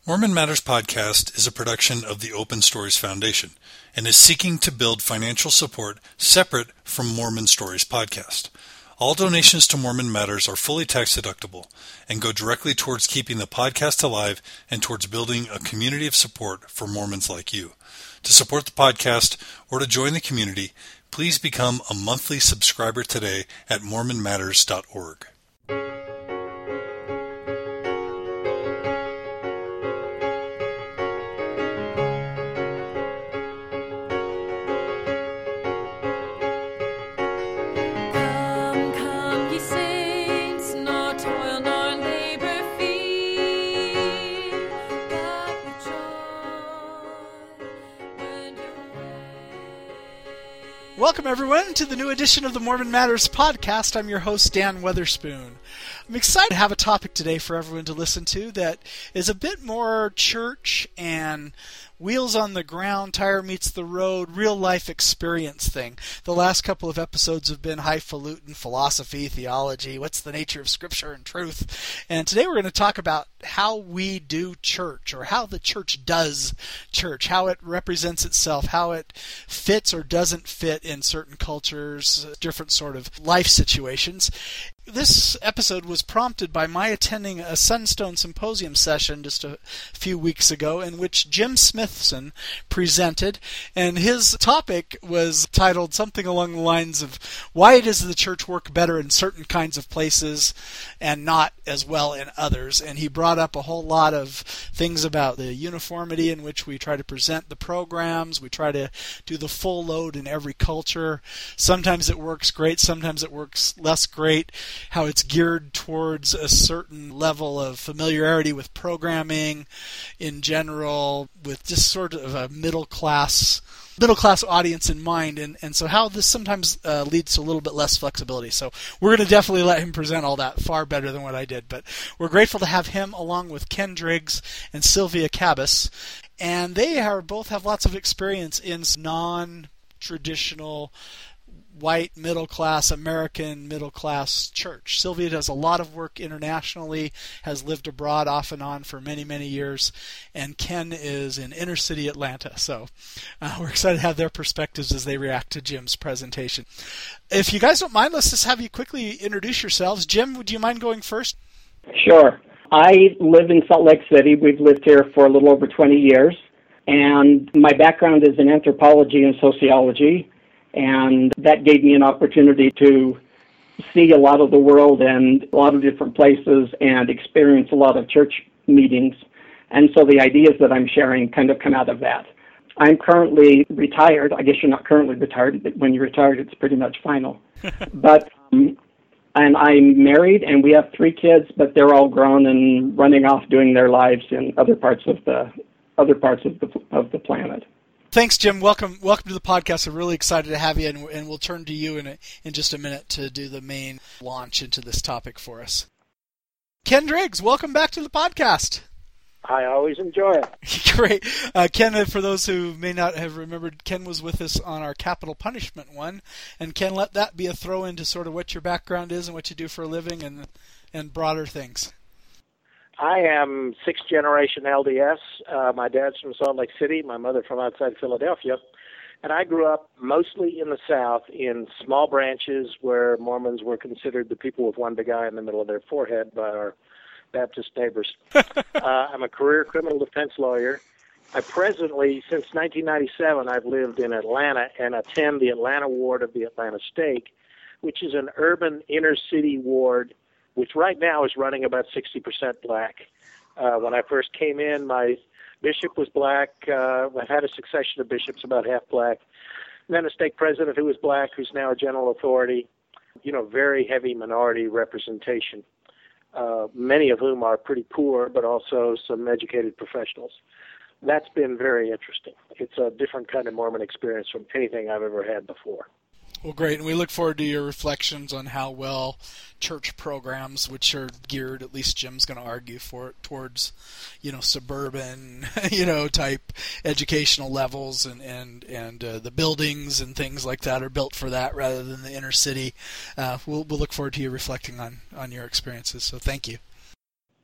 Mormon Matters Podcast is a production of the Open Stories Foundation and is seeking to build financial support separate from Mormon Stories Podcast. All donations to Mormon Matters are fully tax deductible and go directly towards keeping the podcast alive and towards building a community of support for Mormons like you. To support the podcast or to join the community, please become a monthly subscriber today at mormonmatters.org. Welcome, everyone, to the new edition of the Mormon Matters Podcast. I'm your host, Dan Weatherspoon. I'm excited to have a topic today for everyone to listen to that is a bit more church and wheels on the ground, tire meets the road, real-life experience thing. The last couple of episodes have been highfalutin philosophy, theology, what's the nature of Scripture and truth. And today we're going to talk about how we do church, or how the church does church, how it represents itself, how it fits or doesn't fit in certain cultures, different sort of life situations. This episode was prompted by my attending a Sunstone Symposium session just a few weeks ago in which Jim Smithson presented, and his topic was titled something along the lines of why does the church work better in certain kinds of places and not as well in others. And he brought up a whole lot of things about the uniformity in which we try to present the programs. We try to do the full load in every culture. Sometimes it works great, sometimes it works less great. How it's geared towards a certain level of familiarity with programming in general, with just sort of a middle class audience in mind, and so how this sometimes leads to a little bit less flexibility. So we're going to definitely let him present all that far better than what I did, but we're grateful to have him along with Ken Driggs and Sylvia Cabas, and they both have lots of experience in non-traditional white middle-class, American middle-class church. Sylvia does a lot of work internationally, has lived abroad off and on for many, many years, and Ken is in inner-city Atlanta. So we're excited to have their perspectives as they react to Jim's presentation. If you guys don't mind, let's just have you quickly introduce yourselves. Jim, would you mind going first? Sure. I live in Salt Lake City. We've lived here for a little over 20 years, and my background is in anthropology and sociology. And that gave me an opportunity to see a lot of the world and a lot of different places and experience a lot of church meetings. And so the ideas that I'm sharing kind of come out of that. I'm currently retired. I guess you're not currently retired, but when you're retired, it's pretty much final. But and I'm married, and we have 3 kids, but they're all grown and running off doing their lives in other parts of the planet. Thanks, Jim. Welcome to the podcast. I'm really excited to have you, and we'll turn to you in just a minute to do the main launch into this topic for us. Ken Driggs, welcome back to the podcast. I always enjoy it. Great. Ken, for those who may not have remembered, Ken was with us on our capital punishment one, and Ken, let that be a throw into sort of what your background is and what you do for a living and broader things. I am 6th generation LDS. My dad's from Salt Lake City, my mother from outside Philadelphia. And I grew up mostly in the South in small branches where Mormons were considered the people with one big eye in the middle of their forehead by our Baptist neighbors. I'm a career criminal defense lawyer. I presently, since 1997, I've lived in Atlanta and attend the Atlanta ward of the Atlanta Stake, which is an urban inner-city ward which right now is running about 60% black. When I first came in, my bishop was black. I've had a succession of bishops about half black. And then a stake president who was black, who's now a general authority. Very heavy minority representation, many of whom are pretty poor, but also some educated professionals. That's been very interesting. It's a different kind of Mormon experience from anything I've ever had before. Well, great, and we look forward to your reflections on how well church programs, which are geared, at least Jim's going to argue for it, towards, suburban, type educational levels, and the buildings and things like that are built for that rather than the inner city. We'll look forward to you reflecting on your experiences. So thank you.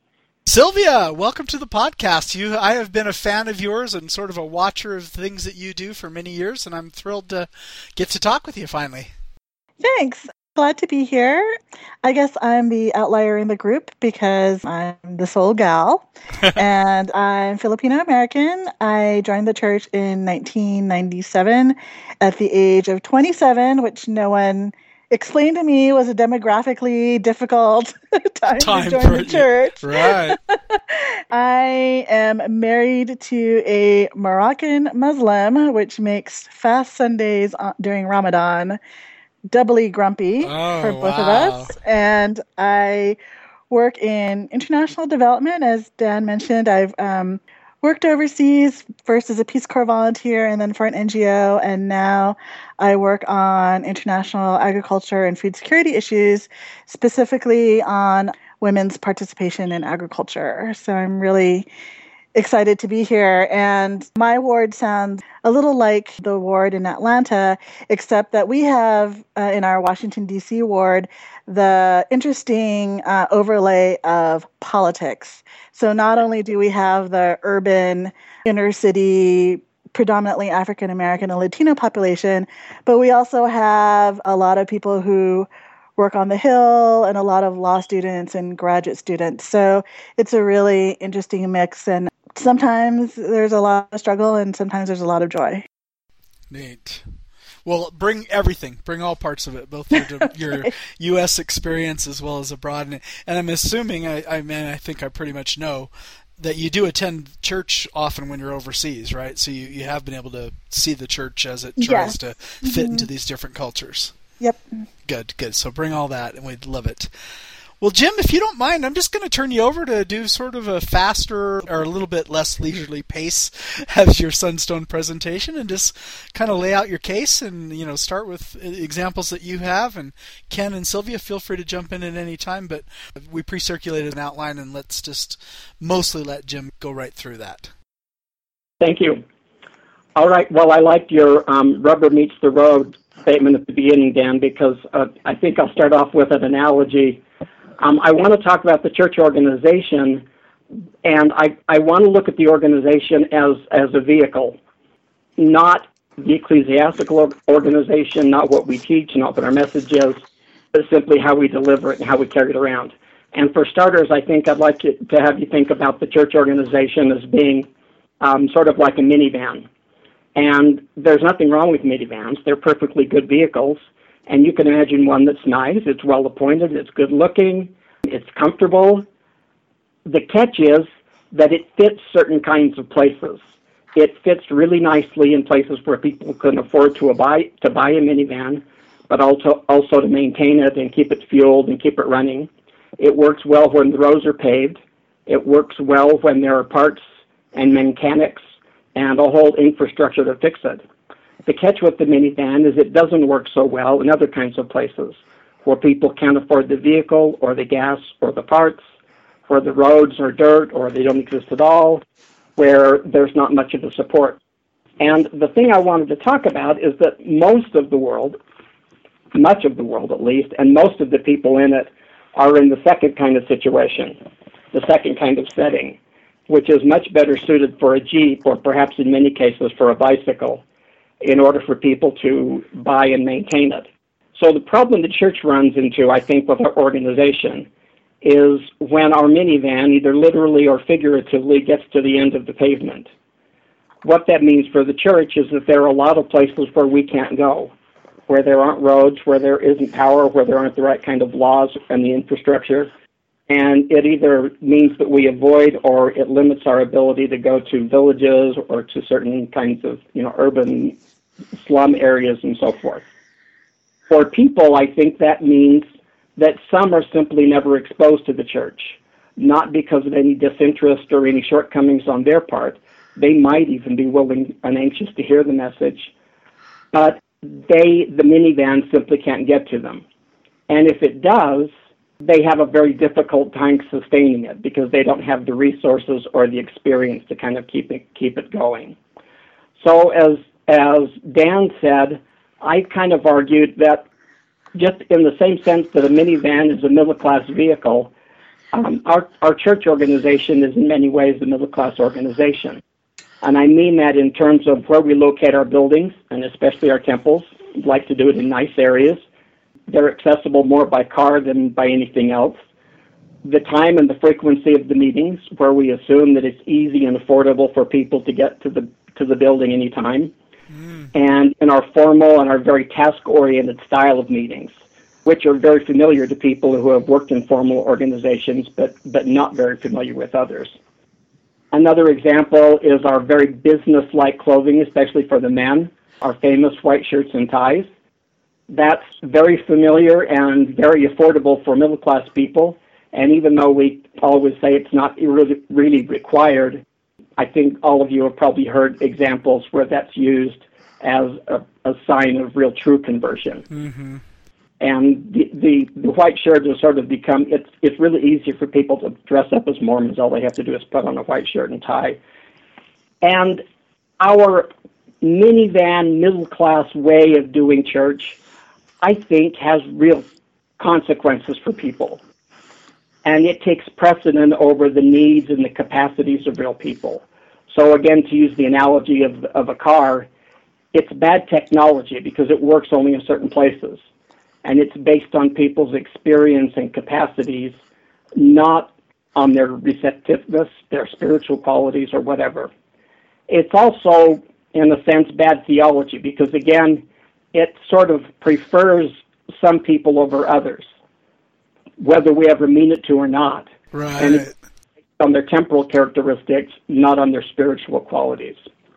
Sylvia, welcome to the podcast. I have been a fan of yours and sort of a watcher of things that you do for many years, and I'm thrilled to get to talk with you finally. Thanks. Glad to be here. I guess I'm the outlier in the group because I'm the sole gal, and I'm Filipino American. I joined the church in 1997 at the age of 27, which no one explained to me was a demographically difficult time to join the church. Right. I am married to a Moroccan Muslim, which makes fast Sundays during Ramadan doubly grumpy for both of us. And I work in international development. As Dan mentioned, I've worked overseas, first as a Peace Corps volunteer and then for an NGO, and now I work on international agriculture and food security issues, specifically on women's participation in agriculture. So I'm really excited to be here. And my ward sounds a little like the ward in Atlanta, except that we have in our Washington, D.C. ward, the interesting overlay of politics. So not only do we have the urban inner city, predominantly African American and Latino population, but we also have a lot of people who work on the Hill and a lot of law students and graduate students. So it's a really interesting mix, and sometimes there's a lot of struggle and sometimes there's a lot of joy. Neat. Well, bring everything. Bring all parts of it, both your U.S. experience as well as abroad. And I'm assuming, I think I pretty much know, that you do attend church often when you're overseas, right? So you have been able to see the church as it tries to fit into these different cultures. Yep. Good. So bring all that, and we'd love it. Well, Jim, if you don't mind, I'm just going to turn you over to do sort of a faster or a little bit less leisurely pace as your Sunstone presentation, and just kind of lay out your case and, start with examples that you have. And Ken and Sylvia, feel free to jump in at any time, but we pre-circulated an outline, and let's just mostly let Jim go right through that. Thank you. All right. Well, I liked your rubber meets the road statement at the beginning, Dan, because I think I'll start off with an analogy. I want to talk about the church organization, and I want to look at the organization as a vehicle, not the ecclesiastical organization, not what we teach, not what our message is, but simply how we deliver it and how we carry it around. And for starters, I think I'd like to have you think about the church organization as being sort of like a minivan. And there's nothing wrong with minivans. They're perfectly good vehicles. And you can imagine one that's nice, it's well appointed, it's good looking, it's comfortable. The catch is that it fits certain kinds of places. It fits really nicely in places where people can afford to buy a minivan, but also to maintain it and keep it fueled and keep it running. It works well when the roads are paved. It works well when there are parts and mechanics and a whole infrastructure to fix it. The catch with the minivan is it doesn't work so well in other kinds of places where people can't afford the vehicle or the gas or the parts, where the roads are dirt or they don't exist at all, where there's not much of a support. And the thing I wanted to talk about is that most of the world, much of the world at least, and most of the people in it are in the second kind of situation, the second kind of setting, which is much better suited for a Jeep or perhaps in many cases for a bicycle, in order for people to buy and maintain it. So the problem the church runs into, I think, with our organization is when our minivan, either literally or figuratively, gets to the end of the pavement. What that means for the church is that there are a lot of places where we can't go, where there aren't roads, where there isn't power, where there aren't the right kind of laws and the infrastructure. And it either means that we avoid or it limits our ability to go to villages or to certain kinds of, urban slum areas and so forth. For people, I think that means that some are simply never exposed to the church, not because of any disinterest or any shortcomings on their part. They might even be willing and anxious to hear the message, but the minivan simply can't get to them. And if it does, they have a very difficult time sustaining it because they don't have the resources or the experience to kind of keep it going. So as Dan said, I kind of argued that just in the same sense that a minivan is a middle-class vehicle, Our church organization is in many ways a middle-class organization. And I mean that in terms of where we locate our buildings, and especially our temples. We'd like to do it in nice areas. They're accessible more by car than by anything else. The time and the frequency of the meetings, where we assume that it's easy and affordable for people to get to the building anytime. And in our formal and our very task-oriented style of meetings, which are very familiar to people who have worked in formal organizations, but not very familiar with others. Another example is our very business-like clothing, especially for the men, our famous white shirts and ties. That's very familiar and very affordable for middle-class people. And even though we always say it's not really required, I think all of you have probably heard examples where that's used as a sign of real true conversion. Mm-hmm. And the white shirt has sort of become, it's really easy for people to dress up as Mormons. All they have to do is put on a white shirt and tie. And our minivan, middle-class way of doing church, I think, has real consequences for people. And it takes precedent over the needs and the capacities of real people. So again, to use the analogy of a car, it's bad technology because it works only in certain places. And it's based on people's experience and capacities, not on their receptiveness, their spiritual qualities, or whatever. It's also, in a sense, bad theology because, again, it sort of prefers some people over others, whether we ever mean it to or not. Right. And it's based on their temporal characteristics, not on their spiritual qualities.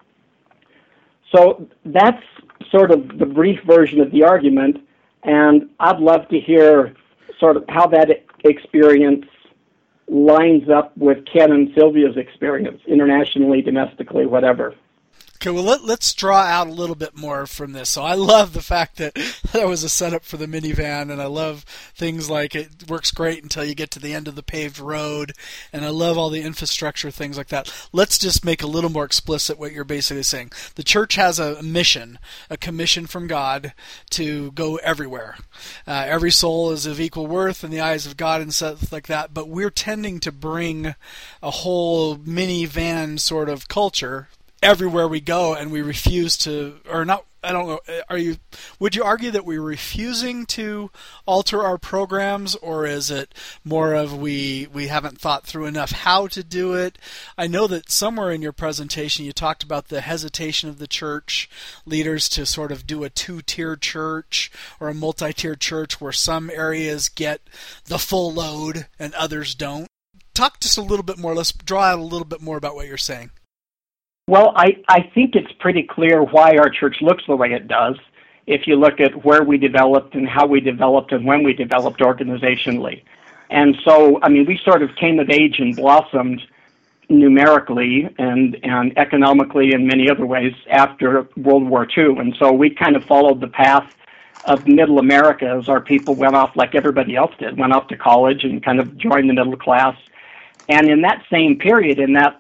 So that's sort of the brief version of the argument, and I'd love to hear sort of how that experience lines up with Ken and Sylvia's experience, internationally, domestically, whatever. Okay, well, let's draw out a little bit more from this. So I love the fact that that was a setup for the minivan, and I love things like it works great until you get to the end of the paved road, and I love all the infrastructure, things like that. Let's just make a little more explicit what you're basically saying. The church has a mission, a commission from God to go everywhere. Every soul is of equal worth in the eyes of God and stuff like that, but we're tending to bring a whole minivan sort of culture everywhere we go, and we refuse to, or not, I don't know, would you argue that we're refusing to alter our programs, or is it more of we haven't thought through enough how to do it? I know that somewhere in your presentation you talked about the hesitation of the church leaders to sort of do a two-tier church or a multi-tier church where some areas get the full load and others don't. Talk just a little bit more, let's draw out a little bit more about what you're saying. Well, I think it's pretty clear why our church looks the way it does if you look at where we developed and how we developed and when we developed organizationally. And so, I mean, we sort of came of age and blossomed numerically and economically in many other ways after World War II. And so we kind of followed the path of middle America as our people went off like everybody else did, went off to college and kind of joined the middle class. And in that same period, in that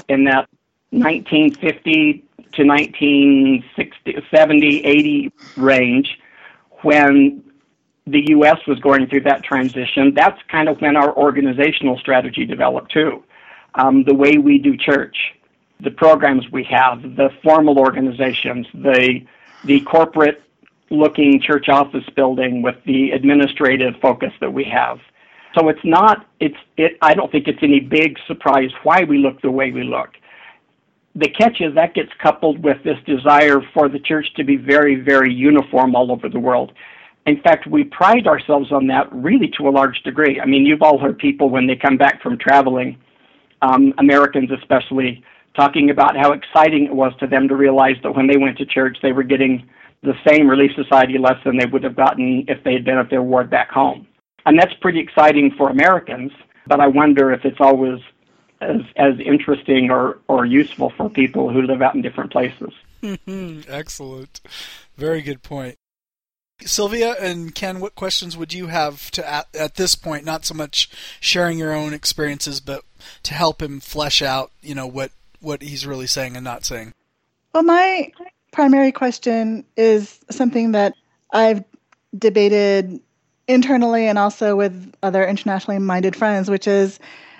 1950 to 1960, 70, 80 range, when the U.S. was going through that transition, that's kind of when our organizational strategy developed too. The way we do church, the programs we have, the formal organizations, the corporate-looking church office building with the administrative focus that we have. So I don't think it's any big surprise why we look the way we look. The catch is that gets coupled with this desire for the church to be very, very uniform all over the world. In fact, we pride ourselves on that really to a large degree. I mean, you've all heard people when they come back from traveling, Americans especially, talking about how exciting it was to them to realize that when they went to church, they were getting the same Relief Society lesson they would have gotten if they had been at their ward back home. And that's pretty exciting for Americans, but I wonder if it's always as interesting or useful for people who live out in different places. Excellent. Very good point. Sylvia and Ken, what questions would you have to at this point, not so much sharing your own experiences, but to help him flesh out, what he's really saying and not saying? Well, my primary question is something that I've debated internally and also with other internationally minded friends, which is,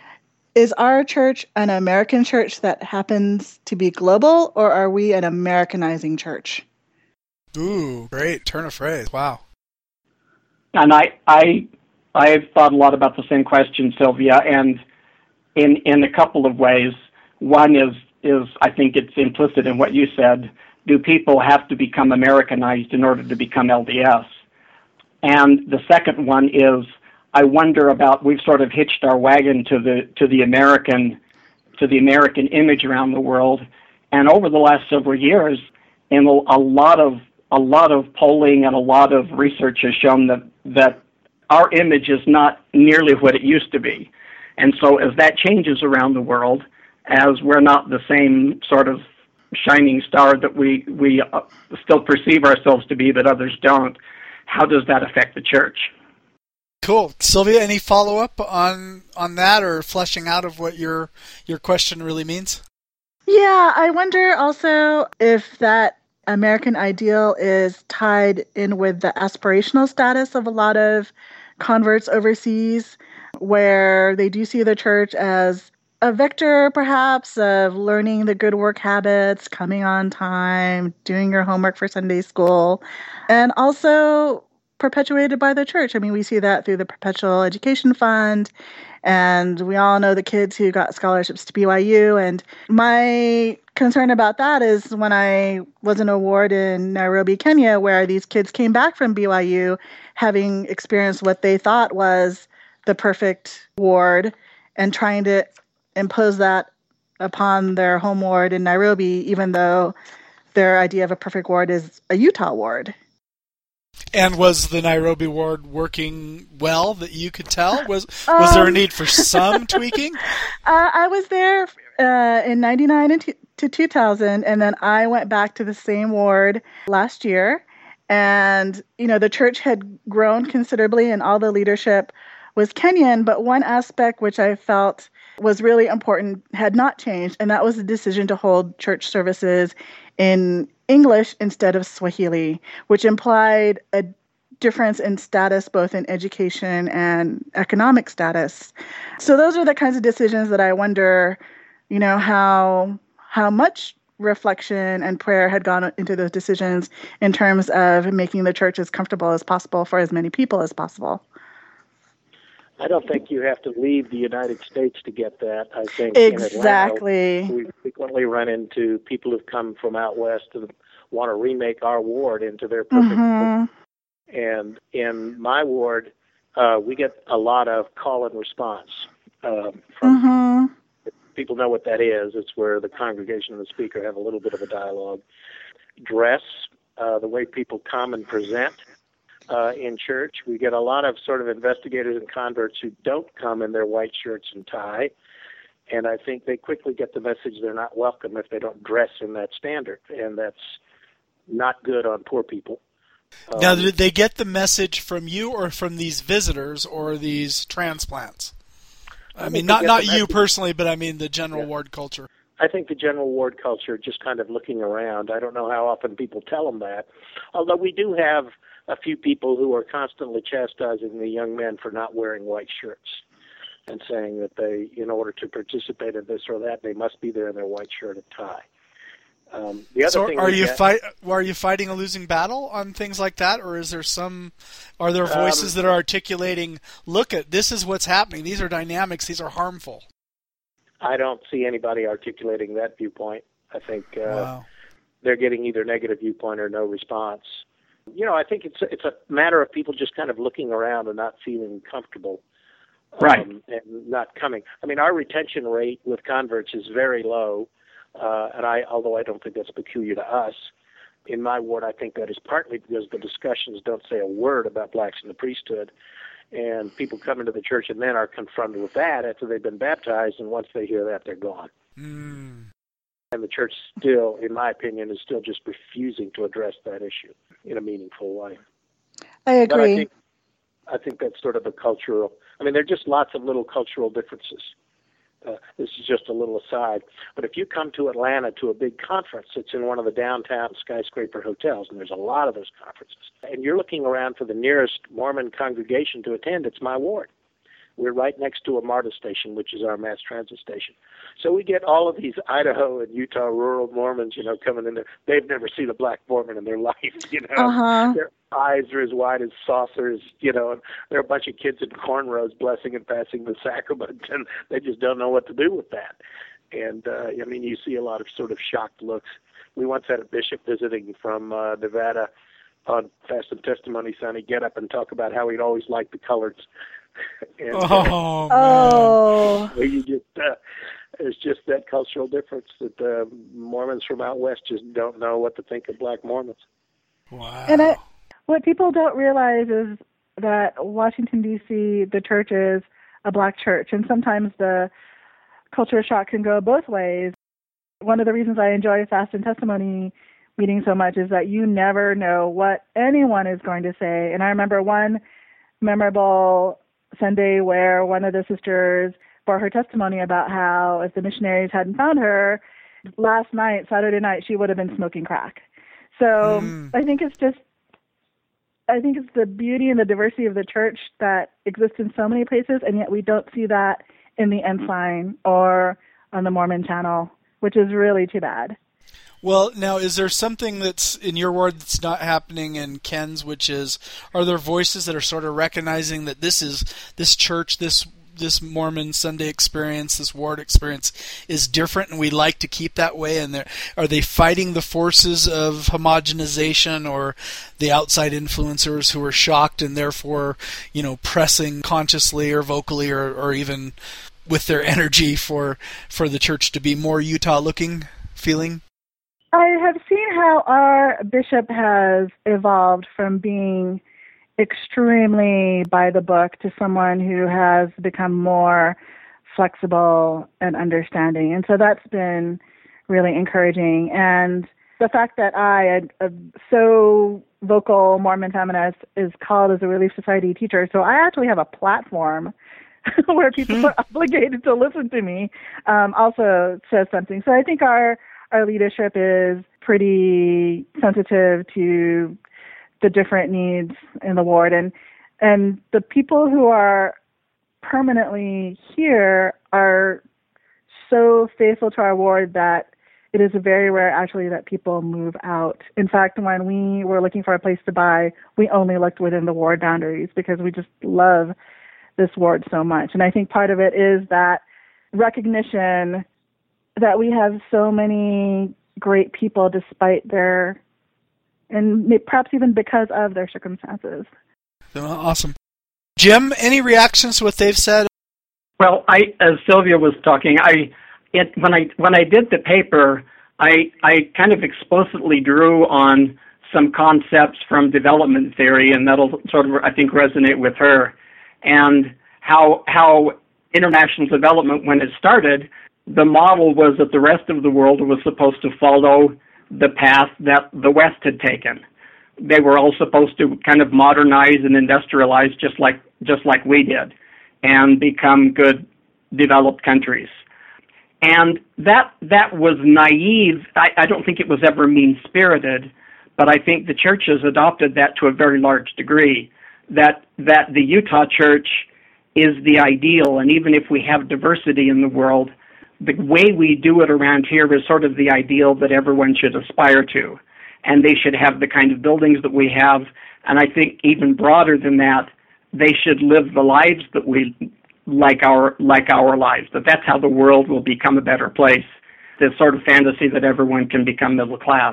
Is our church an American church that happens to be global, or are we an Americanizing church? Ooh, great turn of phrase. Wow. And I've thought a lot about the same question, Sylvia, and in a couple of ways. One is I think it's implicit in what you said. Do people have to become Americanized in order to become LDS? And the second one is, I wonder about, we've sort of hitched our wagon to the American image around the world, and over the last several years, and a lot of polling and a lot of research has shown that our image is not nearly what it used to be. And so as that changes around the world, as we're not the same sort of shining star that we still perceive ourselves to be, but others don't, how does that affect the church? Cool. Sylvia, any follow-up on that, or fleshing out of what your question really means? Yeah, I wonder also if that American ideal is tied in with the aspirational status of a lot of converts overseas, where they do see the church as a vector, perhaps, of learning the good work habits, coming on time, doing your homework for Sunday school, and also perpetuated by the church. I mean, we see that through the Perpetual Education Fund, and we all know the kids who got scholarships to BYU. And my concern about that is when I was in a ward in Nairobi, Kenya, where these kids came back from BYU having experienced what they thought was the perfect ward and trying to impose that upon their home ward in Nairobi, even though their idea of a perfect ward is a Utah ward. And was the Nairobi ward working well that you could tell? Was there a need for some tweaking? I was there in 1999 to 2000, and then I went back to the same ward last year. And, the church had grown considerably and all the leadership was Kenyan, but one aspect which I felt was really important had not changed, and that was the decision to hold church services in English instead of Swahili, which implied a difference in status, both in education and economic status. So those are the kinds of decisions that I wonder, how much reflection and prayer had gone into those decisions in terms of making the church as comfortable as possible for as many people as possible. I don't think you have to leave the United States to get that. I think exactly. In Atlanta, we frequently run into people who've come from out west and want to remake our ward into their perfect. Mm-hmm. And in my ward, we get a lot of call and response from mm-hmm. people know what that is. It's where the congregation and the speaker have a little bit of a dialogue. Dress, the way people come and present. In church, we get a lot of sort of investigators and converts who don't come in their white shirts and tie, and I think they quickly get the message they're not welcome if they don't dress in that standard, and that's not good on poor people. Now, did they get the message from you or from these visitors or these transplants? I mean, not you personally, but I mean the general ward culture. I think the general ward culture, just kind of looking around, I don't know how often people tell them that, although we do have a few people who are constantly chastising the young men for not wearing white shirts and saying that they, in order to participate in this or that, they must be there in their white shirt and tie. The other thing are you fighting a losing battle on things like that, or is there are there voices that are articulating, look at, this is what's happening, these are dynamics, these are harmful? I don't see anybody articulating that viewpoint. I think they're getting either negative viewpoint or no response. I think it's a matter of people just kind of looking around and not feeling comfortable, right, and not coming. I mean, our retention rate with converts is very low, and although I don't think that's peculiar to us, in my ward, I think that is partly because the discussions don't say a word about blacks in the priesthood, and people come into the church and then are confronted with that after they've been baptized, and once they hear that, they're gone. And the church still, in my opinion, is still just refusing to address that issue in a meaningful way. I agree. But I think that's sort of a cultural, there are just lots of little cultural differences. This is just a little aside. But if you come to Atlanta to a big conference, it's in one of the downtown skyscraper hotels, and there's a lot of those conferences, and you're looking around for the nearest Mormon congregation to attend, it's my ward. We're right next to a MARTA station, which is our mass transit station. So we get all of these Idaho and Utah rural Mormons, coming in there. They've never seen a black Mormon in their life, Uh-huh. Their eyes are as wide as saucers, and there are a bunch of kids in cornrows blessing and passing the sacrament, and they just don't know what to do with that. And, you see a lot of sort of shocked looks. We once had a bishop visiting from Nevada on Fast and Testimony Sunday get up and talk about how he'd always liked the coloreds. And, you just there's just that cultural difference that Mormons from out west just don't know what to think of black Mormons. Wow. And what people don't realize is that Washington, D.C., the church is a black church, and sometimes the culture shock can go both ways. One of the reasons I enjoy Fast and Testimony meetings so much is that you never know what anyone is going to say. And I remember one memorable Sunday where one of the sisters bore her testimony about how if the missionaries hadn't found her last night, Saturday night, she would have been smoking crack. So I think it's the beauty and the diversity of the church that exists in so many places, and yet we don't see that in the Ensign or on the Mormon Channel, which is really too bad. Well, now, is there something that's in your ward that's not happening in Ken's, which is, are there voices that are sort of recognizing that this church, this Mormon Sunday experience, this ward experience is different, and we'd like to keep that way? And are they fighting the forces of homogenization or the outside influencers who are shocked and therefore, pressing consciously or vocally or even with their energy for the church to be more Utah-looking, feeling? I have seen how our bishop has evolved from being extremely by the book to someone who has become more flexible and understanding. And so that's been really encouraging. And the fact that I, a so vocal Mormon feminist, is called as a Relief Society teacher, so I actually have a platform where people are obligated to listen to me, also says something. So I think our leadership is pretty sensitive to the different needs in the ward, and the people who are permanently here are so faithful to our ward that it is very rare actually that people move out. In fact, when we were looking for a place to buy, we only looked within the ward boundaries because we just love this ward so much. And I think part of it is that recognition that we have so many great people despite their, and perhaps even because of their circumstances. Awesome. Jim, any reactions to what they've said? Well, as Sylvia was talking, when I did the paper, I kind of explicitly drew on some concepts from development theory, and that'll sort of, I think, resonate with her, and how international development, when it started, the model was that the rest of the world was supposed to follow the path that the West had taken. They were all supposed to kind of modernize and industrialize just like we did and become good developed countries. And that was naive. I don't think it was ever mean-spirited, but I think the church has adopted that to a very large degree, that the Utah church is the ideal, and even if we have diversity in the world, the way we do it around here is sort of the ideal that everyone should aspire to. And they should have the kind of buildings that we have, and I think even broader than that, they should live the lives that we like our lives, that's how the world will become a better place, this sort of fantasy that everyone can become middle class.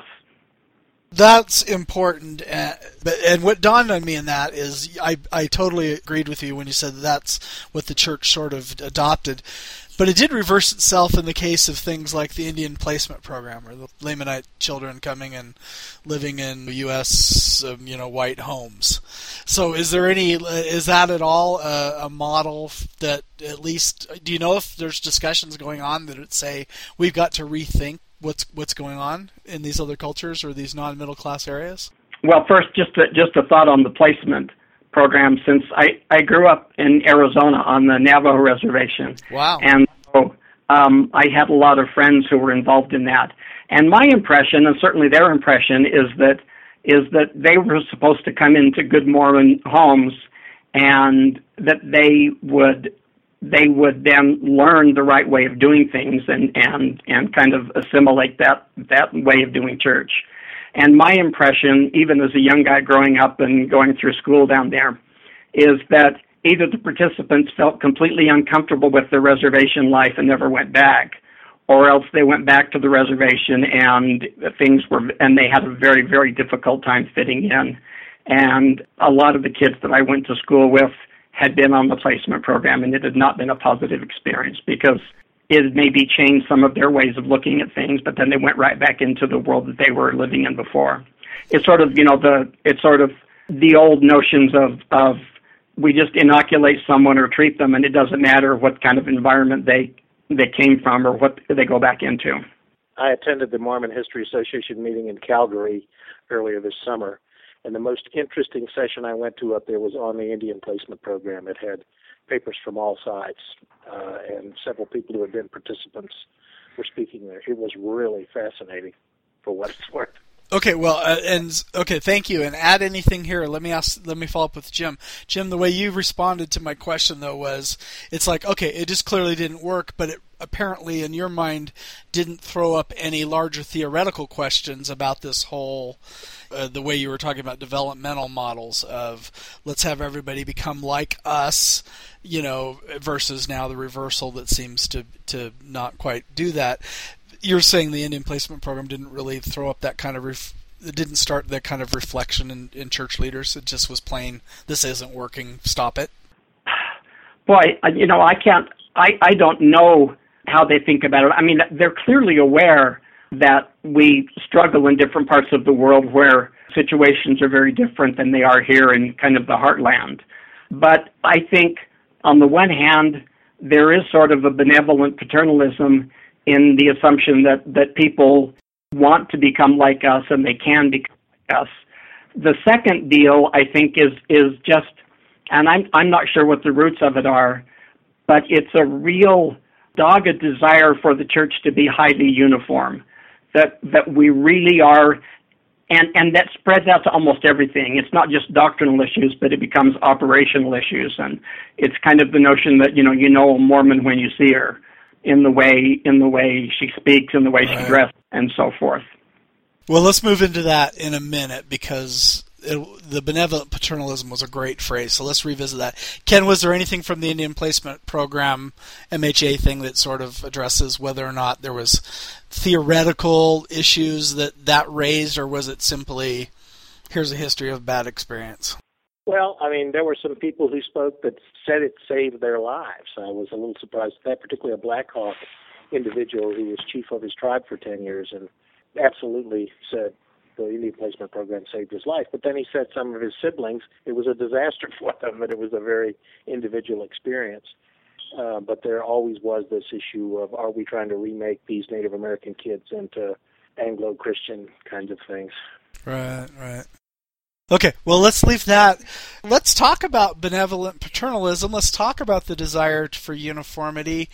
That's important, and what dawned on me in that is I totally agreed with you when you said that's what the church sort of adopted. But it did reverse itself in the case of things like the Indian Placement Program, or the Lamanite children coming and living in U.S. white homes. So is that at all a model that at least, do you know if there's discussions going on that would say we've got to rethink what's going on in these other cultures or these non-middle class areas? Well, first, just a thought on the placement program, since I grew up in Arizona on the Navajo reservation. Wow. And so I had a lot of friends who were involved in that. And my impression, and certainly their impression, is that they were supposed to come into good Mormon homes and that they would then learn the right way of doing things and kind of assimilate that way of doing church. And my impression, even as a young guy growing up and going through school down there, is that either the participants felt completely uncomfortable with their reservation life and never went back, or else they went back to the reservation and they had a very, very difficult time fitting in. And a lot of the kids that I went to school with had been on the placement program, and it had not been a positive experience because it maybe changed some of their ways of looking at things, but then they went right back into the world that they were living in before. It's sort of, the old notions of we just inoculate someone or treat them, and it doesn't matter what kind of environment they came from or what they go back into. I attended the Mormon History Association meeting in Calgary earlier this summer, and the most interesting session I went to up there was on the Indian Placement Program. It had papers from all sides, and several people who had been participants were speaking there. It was really fascinating for what it's worth. Okay, well, thank you. And add anything here. Let me follow up with Jim. Jim, the way you responded to my question, though, was it's like, okay, it just clearly didn't work, but it apparently, in your mind, didn't throw up any larger theoretical questions about this whole, the way you were talking about developmental models of let's have everybody become like us, versus now the reversal that seems to not quite do that. You're saying the Indian Placement Program didn't really throw up that kind of it didn't start that kind of reflection in church leaders. It just was plain, this isn't working, stop it. Boy, I don't know how they think about it. I mean, they're clearly aware that we struggle in different parts of the world where situations are very different than they are here in kind of the heartland. But I think, on the one hand, there is sort of a benevolent paternalism in the assumption that people want to become like us and they can become like us. The second deal, I think, is just, and I'm not sure what the roots of it are, but it's a real dogged desire for the church to be highly uniform, that we really are, and that spreads out to almost everything. It's not just doctrinal issues, but it becomes operational issues, and it's kind of the notion that you know a Mormon when you see her, in the way she speaks, in the way she dresses, and so forth. Well, let's move into that in a minute, because the benevolent paternalism was a great phrase, so let's revisit that. Ken, was there anything from the Indian Placement Program, MHA thing, that sort of addresses whether or not there was theoretical issues that raised, or was it simply, here's a history of bad experience? Well, I mean, there were some people who spoke that said it saved their lives. I was a little surprised at that, particularly a Black Hawk individual who was chief of his tribe for 10 years and absolutely said the Indian Placement Program saved his life. But then he said some of his siblings, it was a disaster for them, that it was a very individual experience. But there always was this issue of, are we trying to remake these Native American kids into Anglo-Christian kinds of things? Right. Okay, well, let's leave that. Let's talk about benevolent paternalism. Let's talk about the desire for uniformity.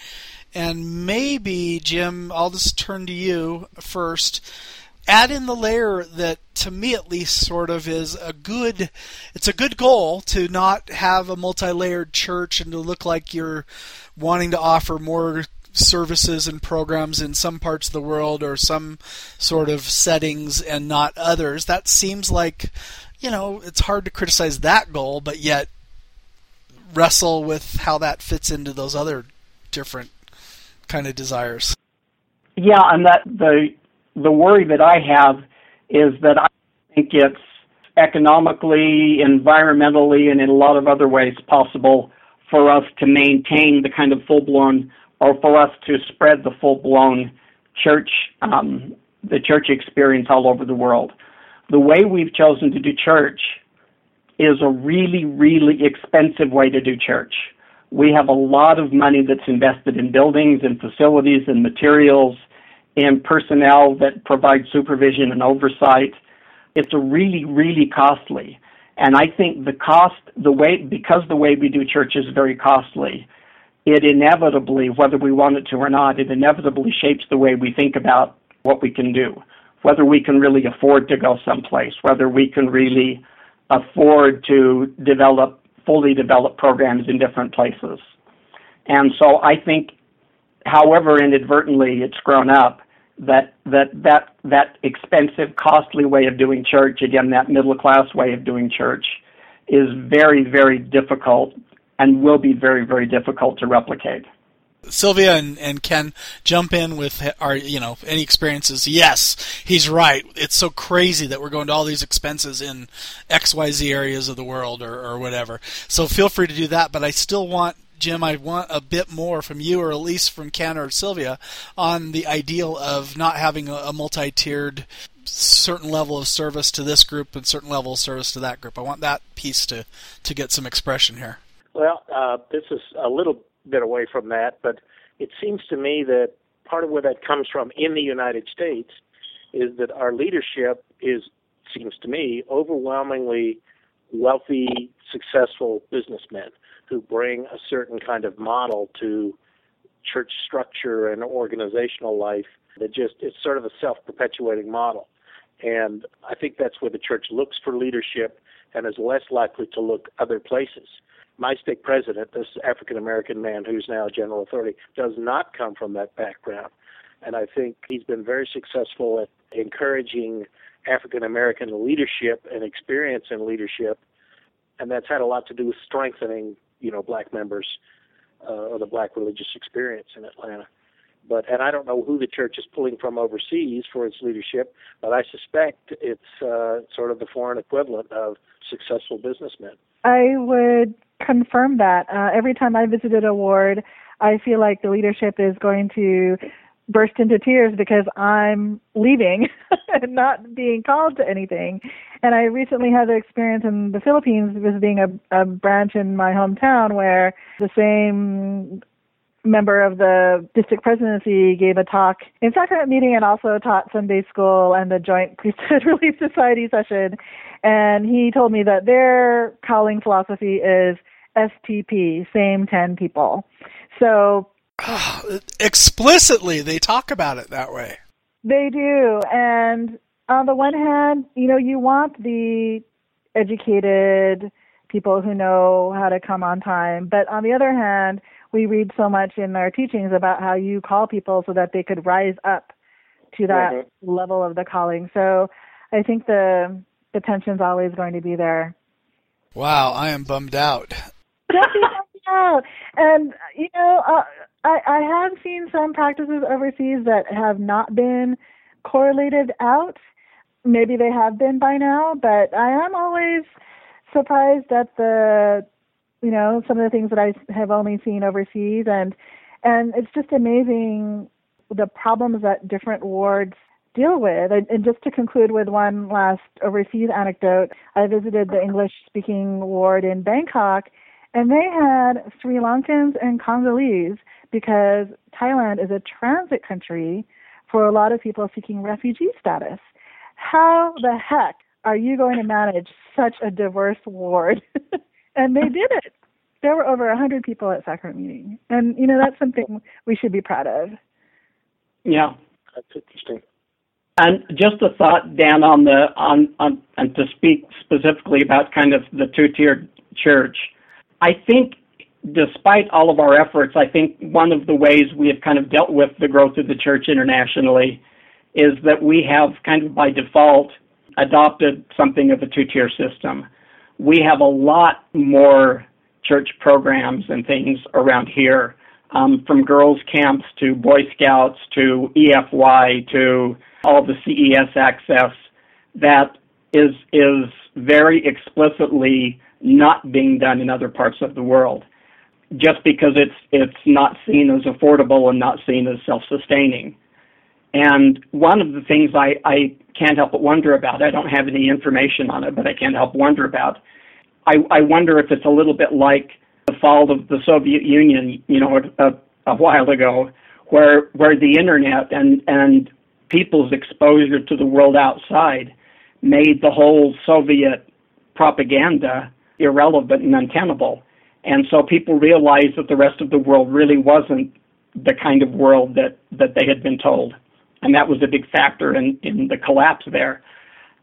And maybe, Jim, I'll just turn to you first. Add in the layer that, to me at least, sort of is it's a good goal to not have a multi-layered church and to look like you're wanting to offer more services and programs in some parts of the world or some sort of settings and not others. That seems like, it's hard to criticize that goal, but yet wrestle with how that fits into those other different kind of desires. Yeah, and that the worry that I have is that I think it's economically, environmentally, and in a lot of other ways possible for us to maintain the kind of full-blown, or for us to spread the full-blown church, the church experience all over the world. The way we've chosen to do church is a really, really expensive way to do church. We have a lot of money that's invested in buildings and facilities and materials and personnel that provide supervision and oversight. It's a really, really costly. And I think because the way we do church is very costly, it inevitably, whether we want it to or not, it inevitably shapes the way we think about what we can do, whether we can really afford to go someplace, whether we can really afford to develop fully developed programs in different places. And so I think, however inadvertently it's grown up, that expensive, costly way of doing church, again, that middle-class way of doing church, is very, very difficult and will be very, very difficult to replicate. Sylvia and Ken, jump in with any experiences. Yes, he's right. It's so crazy that we're going to all these expenses in XYZ areas of the world or whatever. So feel free to do that, but I still want, Jim, I want a bit more from you, or at least from Ken or Sylvia, on the ideal of not having a multi-tiered certain level of service to this group and certain level of service to that group. I want that piece to get some expression here. Well, this is a little bit away from that, but it seems to me that part of where that comes from in the United States is that our leadership seems to me, overwhelmingly wealthy, successful businessmen who bring a certain kind of model to church structure and organizational life that just, it's sort of a self-perpetuating model. And I think that's where the church looks for leadership and is less likely to look other places. My stake president, this African-American man who's now a general authority, does not come from that background. And I think he's been very successful at encouraging African-American leadership and experience in leadership. And that's had a lot to do with strengthening, black members or the black religious experience in Atlanta. And I don't know who the church is pulling from overseas for its leadership, but I suspect it's sort of the foreign equivalent of successful businessmen. I would confirm that. Every time I visited a ward, I feel like the leadership is going to burst into tears because I'm leaving and not being called to anything. And I recently had the experience in the Philippines visiting a branch in my hometown where the same member of the district presidency gave a talk in sacrament meeting and also taught Sunday school and the Joint Priesthood Relief Society session. And he told me that their calling philosophy is STP, same 10 people. So explicitly, they talk about it that way. They do. And on the one hand, you want the educated people who know how to come on time. But on the other hand, we read so much in our teachings about how you call people so that they could rise up to that level of the calling. So I think the tension's always going to be there. Wow, I am bummed out. Don't be bummed out. And, I have seen some practices overseas that have not been correlated out. Maybe they have been by now, but I am always surprised at some of the things that I have only seen overseas, and it's just amazing the problems that different wards deal with. And just to conclude with one last overseas anecdote, I visited the English-speaking ward in Bangkok, and they had Sri Lankans and Congolese because Thailand is a transit country for a lot of people seeking refugee status. How the heck are you going to manage such a diverse ward? And they did it. There were over 100 people at sacrament meeting. And, that's something we should be proud of. Yeah. That's interesting. And just a thought, Dan, on and to speak specifically about kind of the two-tiered church. I think despite all of our efforts, I think one of the ways we have kind of dealt with the growth of the church internationally is that we have kind of by default adopted something of a two-tier system. We have a lot more church programs and things around here, from girls' camps to Boy Scouts to EFY to all the CES access, that is very explicitly not being done in other parts of the world, just because it's not seen as affordable and not seen as self-sustaining. And one of the things I can't help but wonder about, I don't have any information on it, but I can't help wonder about, I wonder if it's a little bit like the fall of the Soviet Union, a while ago, where the internet and people's exposure to the world outside made the whole Soviet propaganda irrelevant and untenable. And so people realized that the rest of the world really wasn't the kind of world that they had been told. And that was a big factor in the collapse there.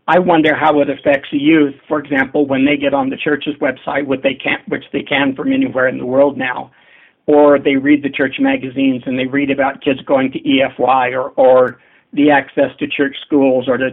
I wonder how it affects youth, for example, when they get on the church's website, which they can from anywhere in the world now, or they read the church magazines and they read about kids going to EFY or the access to church schools or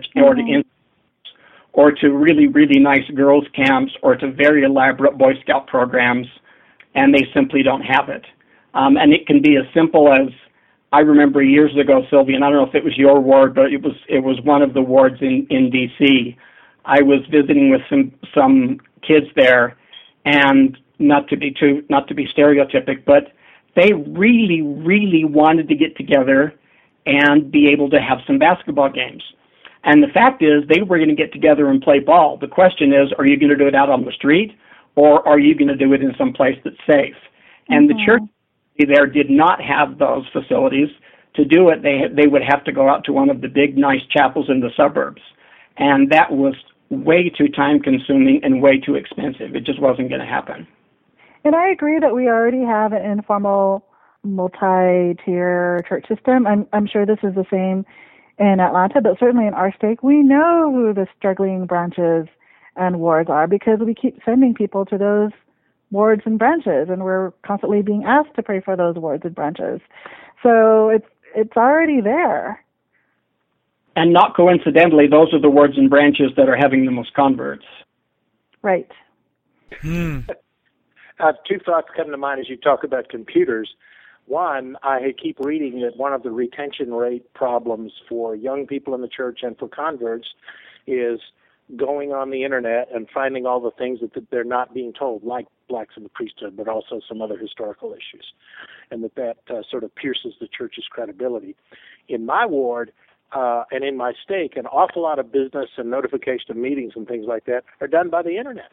to really, really nice girls' camps or to very elaborate Boy Scout programs, and they simply don't have it. And it can be as simple as, I remember years ago, Sylvia, and I don't know if it was your ward, but it was one of the wards in D.C. I was visiting with some kids there, and not to be stereotypic, but they really, really wanted to get together and be able to have some basketball games. And the fact is, they were going to get together and play ball. The question is, are you going to do it out on the street, or are you going to do it in some place that's safe? And the church there did not have those facilities. To do it, they would have to go out to one of the big, nice chapels in the suburbs. And that was way too time-consuming and way too expensive. It just wasn't going to happen. And I agree that we already have an informal multi-tier church system. I'm sure this is the same in Atlanta, but certainly in our state, we know who the struggling branches and wards are because we keep sending people to those wards and branches, and we're constantly being asked to pray for those wards and branches. So it's already there. And not coincidentally, those are the wards and branches that are having the most converts. Right. Two thoughts come to mind as you talk about computers. One, I keep reading that one of the retention rate problems for young people in the church and for converts is going on the internet and finding all the things that they're not being told, like blacks in the priesthood, but also some other historical issues, and that sort of pierces the church's credibility. In my ward and in my stake, an awful lot of business and notification of meetings and things like that are done by the internet.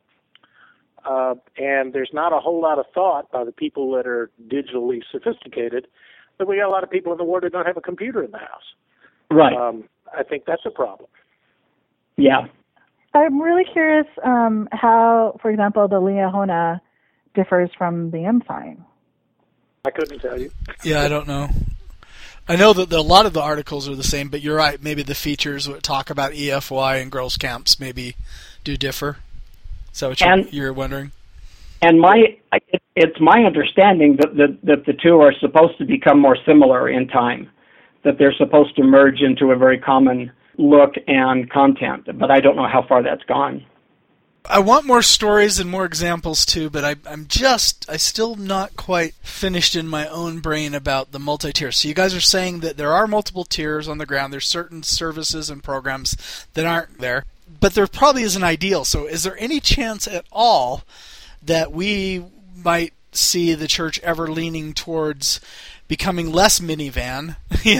And there's not a whole lot of thought by the people that are digitally sophisticated that we got a lot of people in the ward that don't have a computer in the house. Right. I think that's a problem. Yeah. I'm really curious how, for example, the Liahona differs from the M sign. I couldn't tell you. Yeah, I don't know. I know that a lot of the articles are the same, but you're right. Maybe the features that talk about EFY and girls' camps maybe do differ. Is that what you're wondering? And it's my understanding that the two are supposed to become more similar in time, that they're supposed to merge into a very common look and content, but I don't know how far that's gone. I want more stories and more examples too, but I still not quite finished in my own brain about the multi-tier. So you guys are saying that there are multiple tiers on the ground. There's certain services and programs that aren't there, but there probably isn't ideal. So is there any chance at all that we might see the church ever leaning towards becoming less minivan,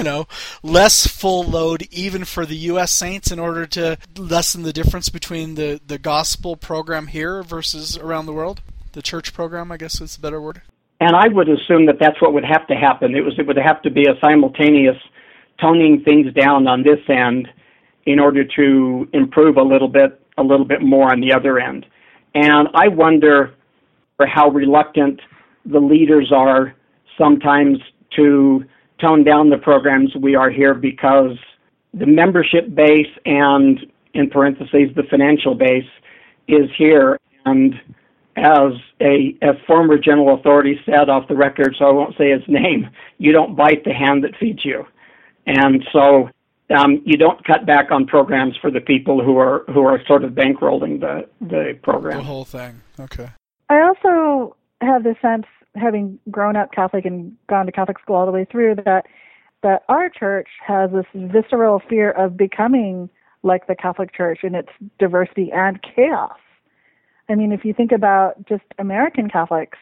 less full load even for the U.S. saints in order to lessen the difference between the gospel program here versus around the world? The church program, I guess is a better word. And I would assume that that's what would have to happen. It would have to be a simultaneous toning things down on this end in order to improve a little bit more on the other end. And I wonder how reluctant the leaders are sometimes to tone down the programs we are here because the membership base and, in parentheses, the financial base is here. And as a former general authority said off the record, so I won't say his name, you don't bite the hand that feeds you. And so you don't cut back on programs for the people who are sort of bankrolling the program. The whole thing. Okay. I also have the sense, having grown up Catholic and gone to Catholic school all the way through, that our church has this visceral fear of becoming like the Catholic Church in its diversity and chaos. I mean, if you think about just American Catholics,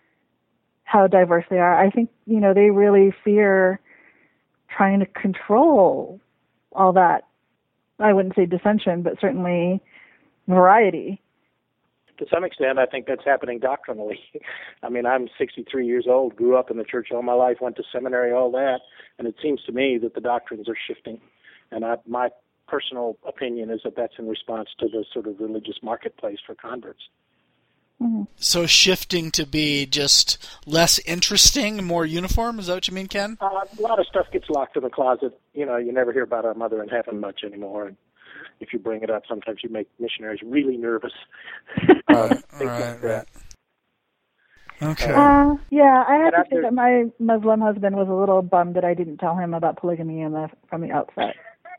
how diverse they are, I think, they really fear trying to control all that. I wouldn't say dissension, but certainly variety. To some extent, I think that's happening doctrinally. I mean, I'm 63 years old, grew up in the church all my life, went to seminary, all that, and it seems to me that the doctrines are shifting. And my personal opinion is that that's in response to the sort of religious marketplace for converts. Mm-hmm. So shifting to be just less interesting, more uniform, is that what you mean, Ken? A lot of stuff gets locked in the closet. You never hear about our mother in heaven much anymore. And if you bring it up, sometimes you make missionaries really nervous. Right. Okay. Yeah, I have to say that my Muslim husband was a little bummed that I didn't tell him about polygamy from the outset.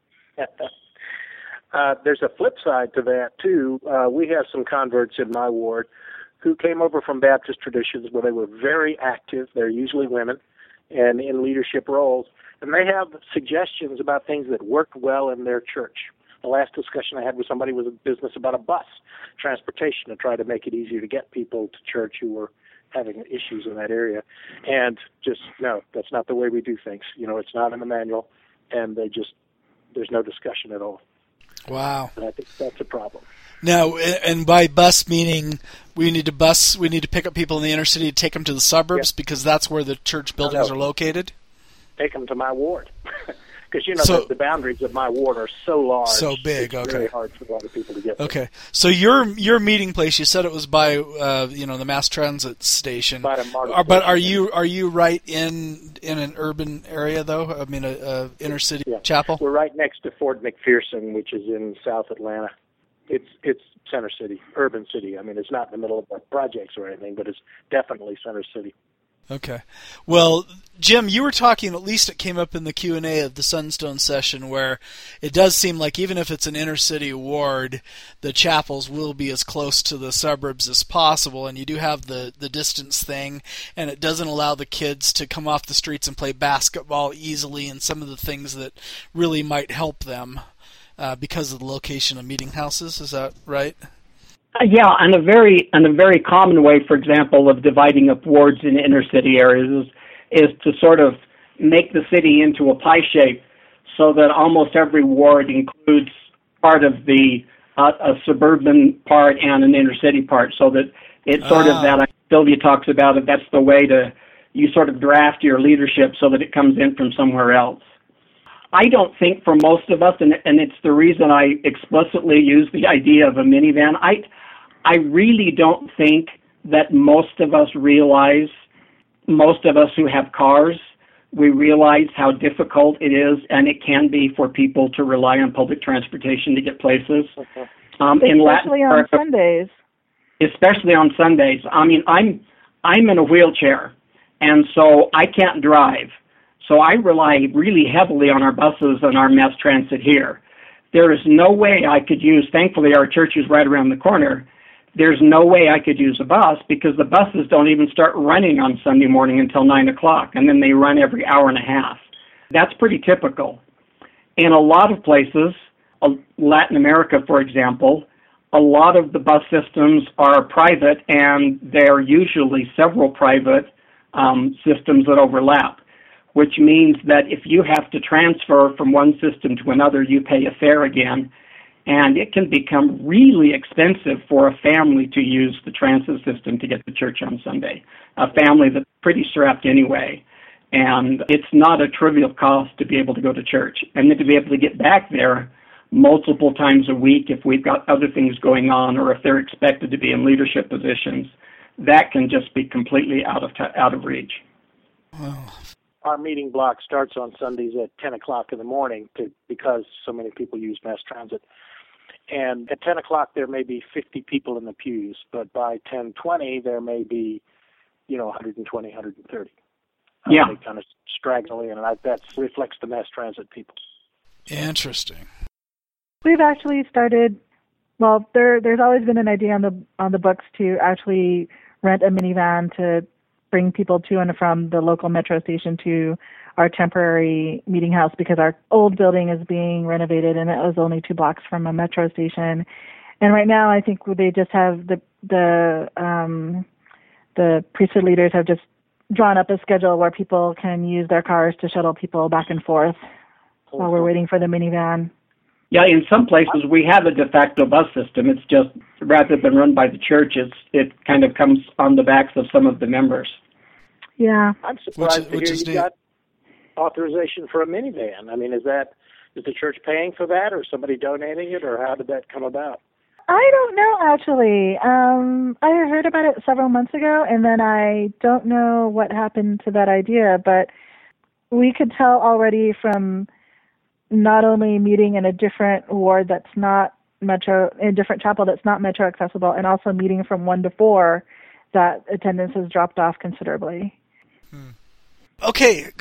There's a flip side to that, too. We have some converts in my ward who came over from Baptist traditions where they were very active. They're usually women and in leadership roles. And they have suggestions about things that worked well in their church. The last discussion I had with somebody was a business about a bus transportation to try to make it easier to get people to church who were having issues in that area. And just, no, that's not the way we do things. It's not in the manual, and there's no discussion at all. Wow. And I think that's a problem. Now, and by bus meaning we need to pick up people in the inner city to take them to the suburbs because that's where the church buildings are located? Take them to my ward. Because the boundaries of my ward are so large, so big. It's very hard for a lot of people to get there. Okay, so your meeting place, you said it was by the mass transit station. By the but are you right in an urban area though? I mean, a inner city chapel. We're right next to Fort McPherson, which is in South Atlanta. It's center city, urban city. I mean, it's not in the middle of projects or anything, but it's definitely center city. Okay. Well, Jim, you were talking, at least it came up in the Q&A of the Sunstone session, where it does seem like even if it's an inner city ward, the chapels will be as close to the suburbs as possible, and you do have the distance thing, and it doesn't allow the kids to come off the streets and play basketball easily, and some of the things that really might help them because of the location of meeting houses. Is that right? Yeah, and a very common way, for example, of dividing up wards in inner city areas is to sort of make the city into a pie shape, so that almost every ward includes part of a suburban part and an inner city part, so that it's sort of that. Sylvia talks about it. That's the way you sort of draft your leadership so that it comes in from somewhere else. I don't think for most of us, and it's the reason I explicitly use the idea of a minivan, I really don't think that most of us who have cars, we realize how difficult it is and it can be for people to rely on public transportation to get places. Especially on Sundays. Especially on Sundays. I mean, I'm in a wheelchair, and so I can't drive. So I rely really heavily on our buses and our mass transit here. There is no way I could thankfully our church is right around the corner, there's no way I could use a bus because the buses don't even start running on Sunday morning until 9 o'clock, and then they run every hour and a half. That's pretty typical. In a lot of places, Latin America, for example, a lot of the bus systems are private, and there are usually several private systems that overlap, which means that if you have to transfer from one system to another, you pay a fare again. And it can become really expensive for a family to use the transit system to get to church on Sunday, a family that's pretty strapped anyway. And it's not a trivial cost to be able to go to church. And then to be able to get back there multiple times a week if we've got other things going on or if they're expected to be in leadership positions, that can just be completely out of reach. Wow. Our meeting block starts on Sundays at 10 o'clock in the morning because so many people use mass transit. And at 10 o'clock, there may be 50 people in the pews, but by 10:20, there may be, 120, 130. Yeah. They kind of straggle in, and that reflects the mass transit people. Interesting. We've actually started, there's always been an idea on the books to actually rent a minivan to bring people to and from the local metro station to our temporary meeting house because our old building is being renovated and it was only 2 blocks from a metro station. And right now I think they just have the priesthood leaders have just drawn up a schedule where people can use their cars to shuttle people back and forth while we're waiting for the minivan. Yeah, in some places we have a de facto bus system. It's just, rather than run by the church, it kind of comes on the backs of some of the members. Yeah. I'm surprised to hear you got authorization for a minivan. I mean, is the church paying for that or somebody donating it, or how did that come about? I don't know, actually. I heard about it several months ago, and then I don't know what happened to that idea, but we could tell already from not only meeting in a different ward that's not metro, in a different chapel that's not metro accessible, and also meeting from 1 to 4, that attendance has dropped off considerably. Okay,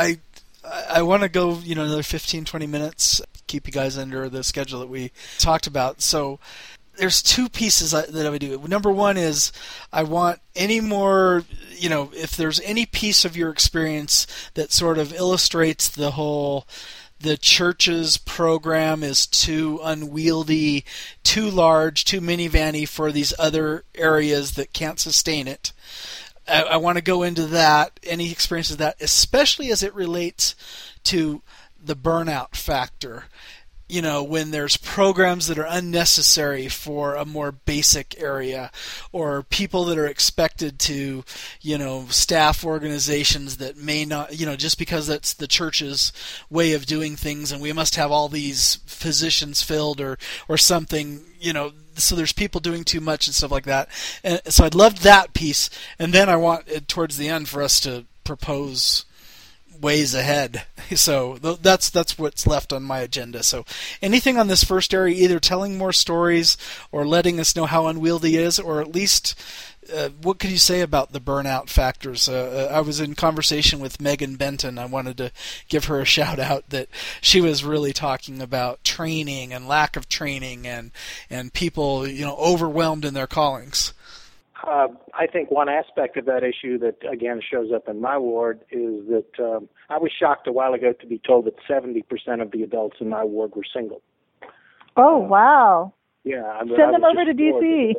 I want to go, another 15, 20 minutes, keep you guys under the schedule that we talked about. So there's two pieces that I would do. Number one is I want any more, if there's any piece of your experience that sort of illustrates the church's program is too unwieldy, too large, too minivan-y for these other areas that can't sustain it. I want to go into that, any experiences of that, especially as it relates to the burnout factor. When there's programs that are unnecessary for a more basic area, or people that are expected to, staff organizations that may not, just because that's the church's way of doing things and we must have all these positions filled or something, so there's people doing too much and stuff like that. And so I'd love that piece. And then I want it towards the end for us to propose ways ahead. So that's what's left on my agenda. So anything on this first area, either telling more stories or letting us know how unwieldy it is, or at least what could you say about the burnout factors? I was in conversation with Megan Benton. I wanted to give her a shout out that she was really talking about training and lack of training and people overwhelmed in their callings. I think one aspect of that issue that, again, shows up in my ward is that I was shocked a while ago to be told that 70% of the adults in my ward were single. Oh, wow. Yeah. Send them over to D.C.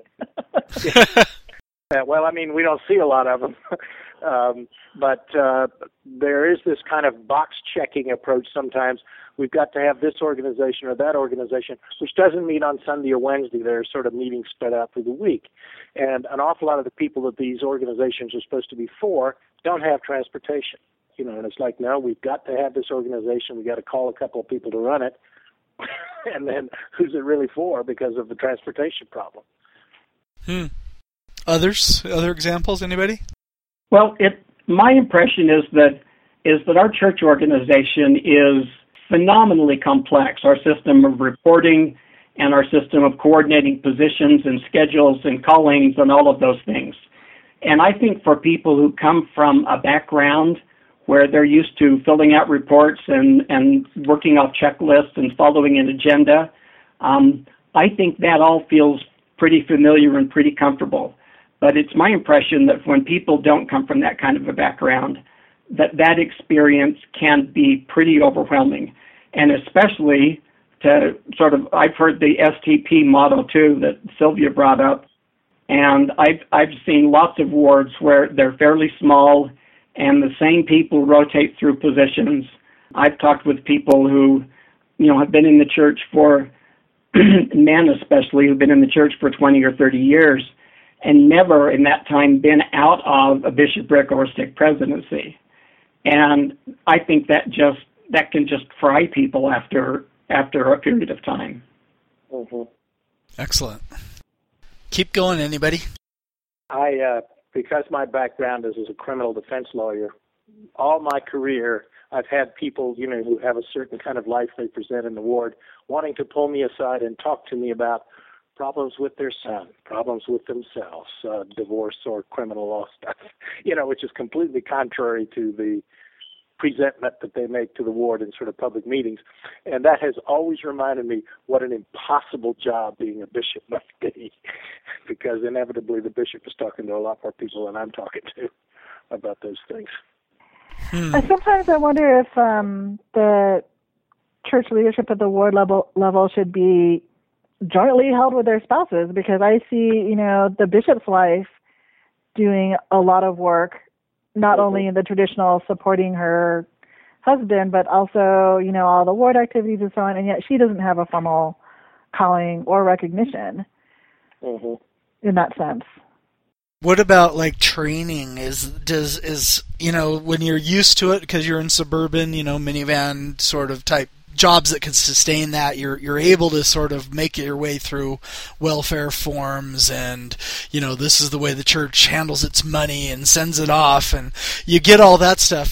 Well, we don't see a lot of them. But there is this kind of box-checking approach sometimes. We've got to have this organization or that organization, which doesn't meet on Sunday or Wednesday. They're sort of meetings spread out through the week. And an awful lot of the people that these organizations are supposed to be for don't have transportation. And it's like, no, we've got to have this organization. We've got to call a couple of people to run it. And then who's it really for because of the transportation problem? Other examples, anybody? Well, my impression is that our church organization is phenomenally complex. Our system of reporting and our system of coordinating positions and schedules and callings and all of those things. And I think for people who come from a background where they're used to filling out reports and working off checklists and following an agenda, I think that all feels pretty familiar and pretty comfortable. But it's my impression that when people don't come from that kind of a background, that experience can be pretty overwhelming. And especially I've heard the STP model too that Sylvia brought up, and I've seen lots of wards where they're fairly small and the same people rotate through positions. I've talked with people who, have been in the church for, men especially, who've been in the church for 20 or 30 years, and never in that time been out of a bishopric or a stake presidency. And I think that can just fry people after a period of time. Mm-hmm. Excellent. Keep going, anybody? Because my background is as a criminal defense lawyer, all my career I've had people, who have a certain kind of life they present in the ward wanting to pull me aside and talk to me about problems with their son, problems with themselves, divorce or criminal law stuff, which is completely contrary to the presentment that they make to the ward in sort of public meetings. And that has always reminded me what an impossible job being a bishop must be, because inevitably the bishop is talking to a lot more people than I'm talking to about those things. Sometimes I wonder if the church leadership at the ward level should be jointly held with their spouses, because I see, the bishop's wife doing a lot of work, not only in the traditional supporting her husband, but also, all the ward activities and so on, and yet she doesn't have a formal calling or recognition in that sense. What about training? Is when you're used to it because you're in suburban, minivan sort of type jobs that can sustain that. You're able to sort of make your way through welfare forms, and this is the way the church handles its money and sends it off, and you get all that stuff.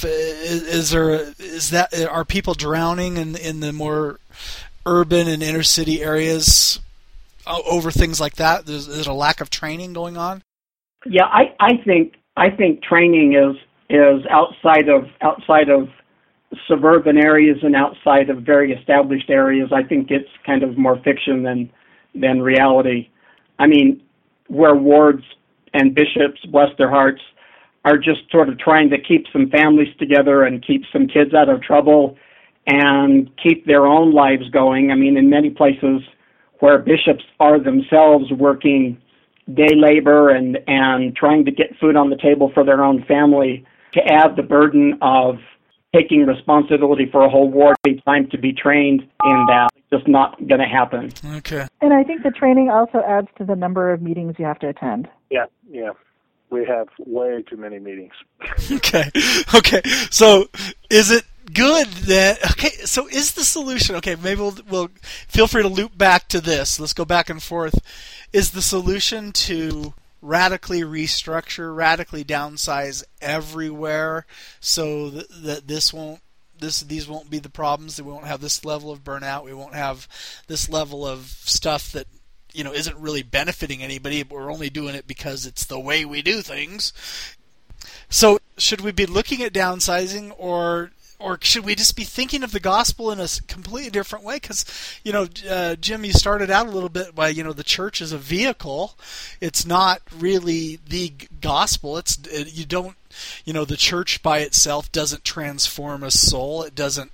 Are people drowning in the more urban and inner city areas over things like that? There's a lack of training going on. Yeah, I think training is outside of suburban areas and outside of very established areas. I think it's kind of more fiction than reality. I mean, where wards and bishops, bless their hearts, are just sort of trying to keep some families together and keep some kids out of trouble and keep their own lives going. I mean, in many places where bishops are themselves working day labor and trying to get food on the table for their own family, to add the burden of taking responsibility for a whole ward, time to be trained in that. It's just not going to happen. Okay. And I think the training also adds to the number of meetings you have to attend. Yeah. We have way too many meetings. Okay. So is it good that... Okay, so is the solution... Okay, maybe we'll feel free to loop back to this. Let's go back and forth. Is the solution to radically restructure, radically downsize everywhere so that these won't be the problems? That we won't have this level of burnout. We won't have this level of stuff that isn't really benefiting anybody. We're only doing it because it's the way we do things. So should we be looking at downsizing, or should we just be thinking of the gospel in a completely different way? Because, Jim, you started out a little bit by, the church is a vehicle. It's not really the gospel. The church by itself doesn't transform a soul. It doesn't,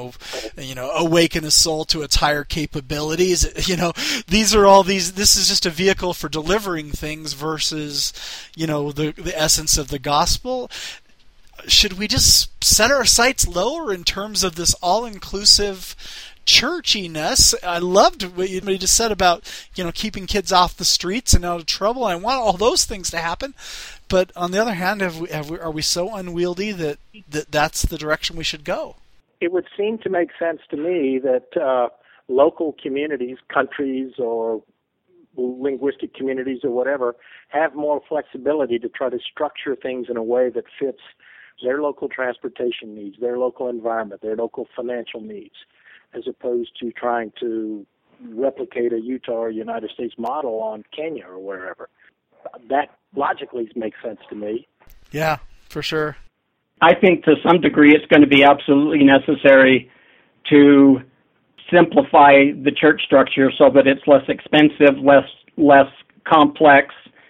awaken a soul to its higher capabilities. This is just a vehicle for delivering things versus, the essence of the gospel. Should we just set our sights lower in terms of this all-inclusive churchiness? I loved what you just said about, keeping kids off the streets and out of trouble. I want all those things to happen. But on the other hand, are we so unwieldy that that's the direction we should go? It would seem to make sense to me that local communities, countries, or linguistic communities or whatever, have more flexibility to try to structure things in a way that fits their local transportation needs, their local environment, their local financial needs, as opposed to trying to replicate a Utah or United States model on Kenya or wherever. That logically makes sense to me. Yeah, for sure. I think to some degree it's going to be absolutely necessary to simplify the church structure so that it's less expensive, less complex,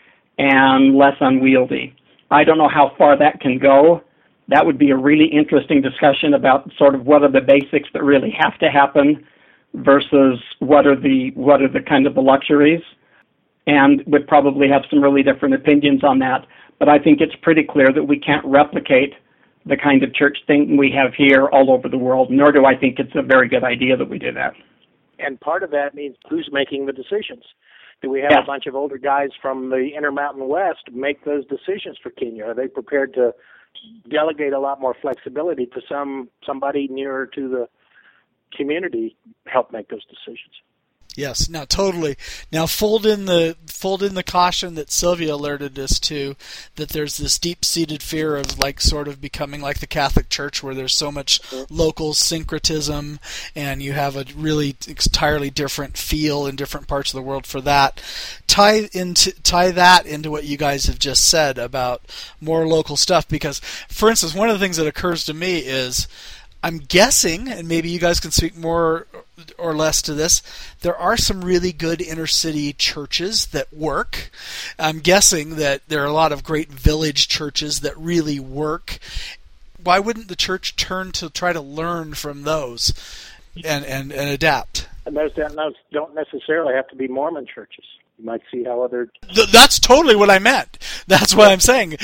and less unwieldy. I don't know how far that can go. That would be a really interesting discussion about sort of what are the basics that really have to happen versus what are the kind of the luxuries, and would probably have some really different opinions on that. But I think it's pretty clear that we can't replicate the kind of church thing we have here all over the world, nor do I think it's a very good idea that we do that. And part of that means who's making the decisions. Do we have a bunch of older guys from the Intermountain West make those decisions for Kenya? Are they prepared to delegate a lot more flexibility to somebody nearer to the community, help make those decisions? Yes, no, totally. Now fold in the caution that Sylvia alerted us to, that there's this deep-seated fear of sort of becoming like the Catholic Church, where there's so much local syncretism, and you have a really entirely different feel in different parts of the world for that. Tie that into what you guys have just said about more local stuff, because, for instance, one of the things that occurs to me is, I'm guessing, and maybe you guys can speak more or less to this, there are some really good inner city churches that work. I'm guessing that there are a lot of great village churches that really work. Why wouldn't the church turn to try to learn from those and adapt? And those don't necessarily have to be Mormon churches. You might see how other... That's totally what I meant. That's what I'm saying.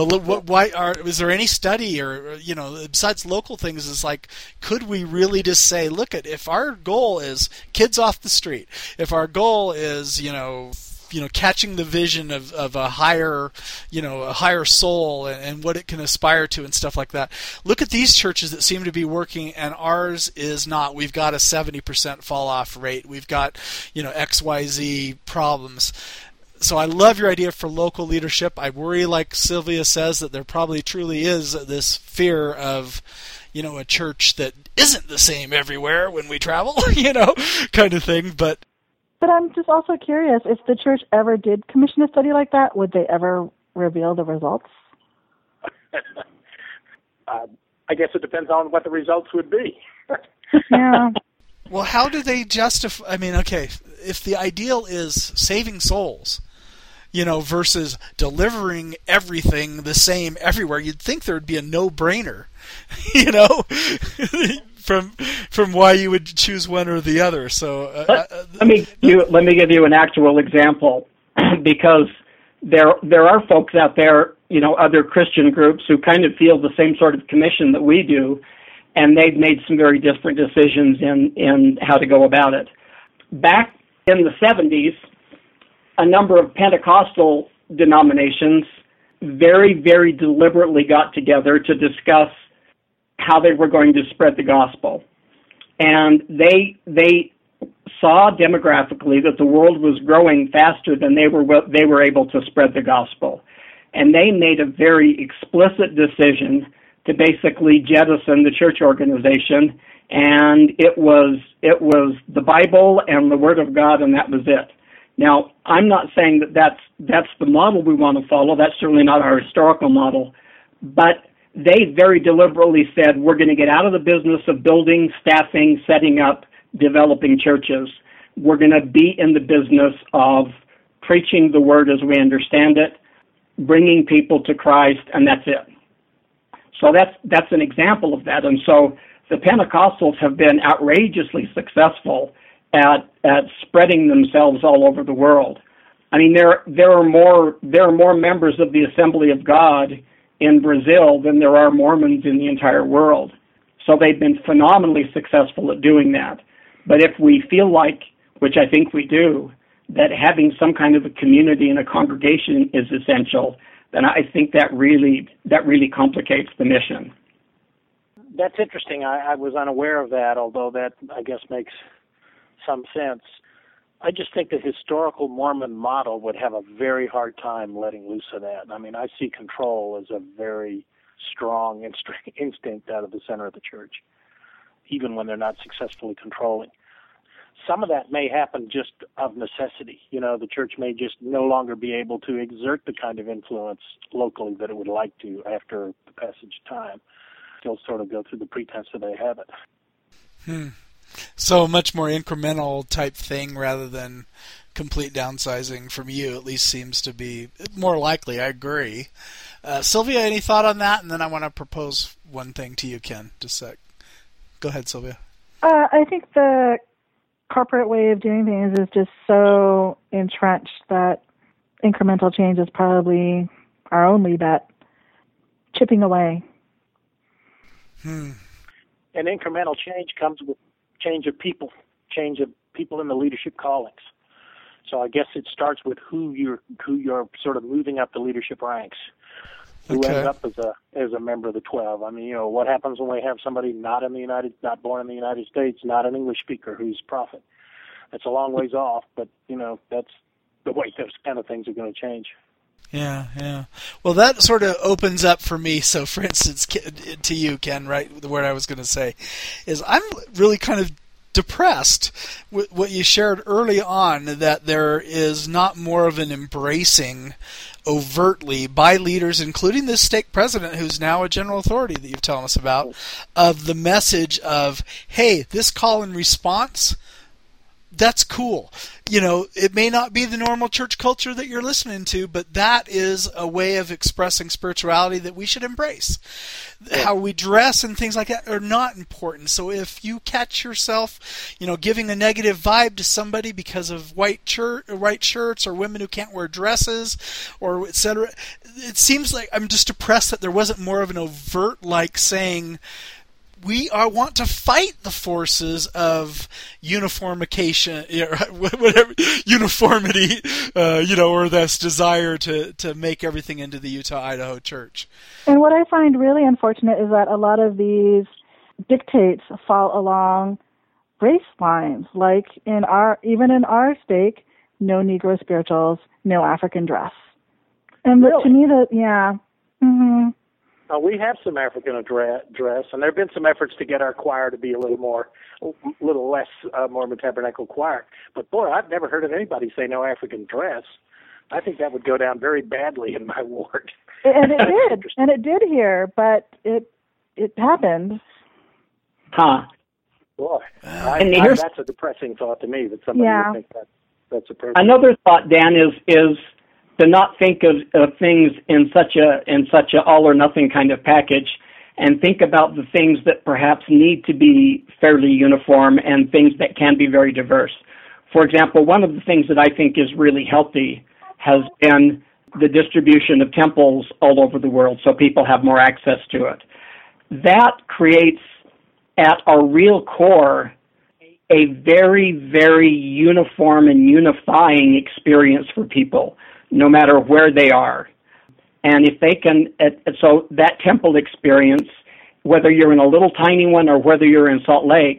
Is there any study or, besides local things, is could we really just say, look, if our goal is kids off the street, if our goal is, catching the vision of a higher soul and what it can aspire to and stuff like that. Look at these churches that seem to be working, and ours is not. We've got a 70% fall off rate. We've got XYZ problems. So I love your idea for local leadership. I worry, like Sylvia says, that there probably truly is this fear of, a church that isn't the same everywhere when we travel, kind of thing. But I'm just also curious, if the church ever did commission a study like that, would they ever reveal the results? I guess it depends on what the results would be. Yeah. Well, how do they justify? I mean, okay, if the ideal is saving souls, versus delivering everything the same everywhere, you'd think there would be a no-brainer, from why you would choose one or the other. So let me give you an actual example, because there are folks out there, other Christian groups who kind of feel the same sort of commission that we do, and they've made some very different decisions in how to go about it. Back in the 70s, a number of Pentecostal denominations very, very deliberately got together to discuss how they were going to spread the gospel. And they saw demographically that the world was growing faster than they were able to spread the gospel. And they made a very explicit decision to basically jettison the church organization, and it was the Bible and the Word of God, and that was it. Now, I'm not saying that that's the model we want to follow. That's certainly not our historical model. But they very deliberately said, we're going to get out of the business of building, staffing, setting up, developing churches. We're going to be in the business of preaching the Word as we understand it, bringing people to Christ, and that's it. So that's an example of that. And so the Pentecostals have been outrageously successful at spreading themselves all over the world. I mean, there are more members of the Assembly of God in Brazil than there are Mormons in the entire world. So they've been phenomenally successful at doing that. But if we feel like, which I think we do, that having some kind of a community and a congregation is essential, then I think that really complicates the mission. That's interesting. I was unaware of that, although that, I guess, makes some sense. I just think the historical Mormon model would have a very hard time letting loose of that. I mean, I see control as a very strong instinct out of the center of the church, even when they're not successfully controlling. Some of that may happen just of necessity. The church may just no longer be able to exert the kind of influence locally that it would like to after the passage of time. Still sort of go through the pretense that they have it. So much more incremental type thing rather than complete downsizing from you, at least seems to be more likely. I agree. Sylvia, any thought on that? And then I want to propose one thing to you, Ken. Just a sec. Go ahead, Sylvia. I think the corporate way of doing things is just so entrenched that incremental change is probably our only bet. Chipping away. And incremental change comes with change of people in the leadership callings. So I guess it starts with who you're sort of moving up the leadership ranks. Who ends up as a member of the 12? I mean, what happens when we have somebody not born in the United States, not an English speaker who's prophet? That's a long ways off, but that's the way those kind of things are going to change. Yeah. Well, that sort of opens up for me. So, for instance, to you, Ken, right, the word I was going to say is I'm really kind of depressed with what you shared early on, that there is not more of an embracing overtly by leaders, including this stake president, who's now a general authority that you've told us about, of the message of, hey, this call and response, that's cool. It may not be the normal church culture that you're listening to, but that is a way of expressing spirituality that we should embrace. How we dress and things like that are not important. So if you catch yourself, giving a negative vibe to somebody because of white shirts or women who can't wear dresses or et cetera, it seems like I'm just depressed that there wasn't more of an overt saying, we want to fight the forces of uniformication, whatever, uniformity, or this desire to make everything into the Utah-Idaho Church. And what I find really unfortunate is that a lot of these dictates fall along race lines, like even in our stake, no Negro spirituals, no African dress. And really? To me, yeah. Mm-hmm. We have some African dress, and there have been some efforts to get our choir to be a little less Mormon Tabernacle choir. But boy, I've never heard of anybody say no African dress. I think that would go down very badly in my ward. And it did here, but it happened. Huh. Boy, that's a depressing thought to me, that somebody would think that's appropriate. Another thought, Dan, is to not think of things in such a all or nothing kind of package, and think about the things that perhaps need to be fairly uniform and things that can be very diverse. For example, one of the things that I think is really healthy has been the distribution of temples all over the world, so people have more access to it. That creates, at our real core, a very, very uniform and unifying experience for people, no matter where they are. And if they can, so that temple experience, whether you're in a little tiny one or whether you're in Salt Lake,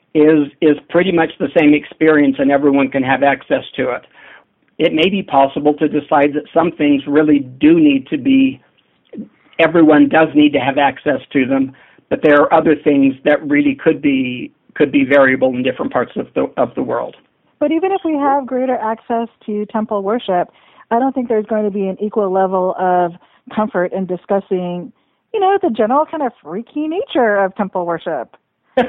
is pretty much the same experience, and everyone can have access to it. It may be possible to decide that some things really do need to be, everyone does need to have access to them, but there are other things that really could be variable in different parts of the world. But even if we have greater access to temple worship, I don't think there's going to be an equal level of comfort in discussing, the general kind of freaky nature of temple worship.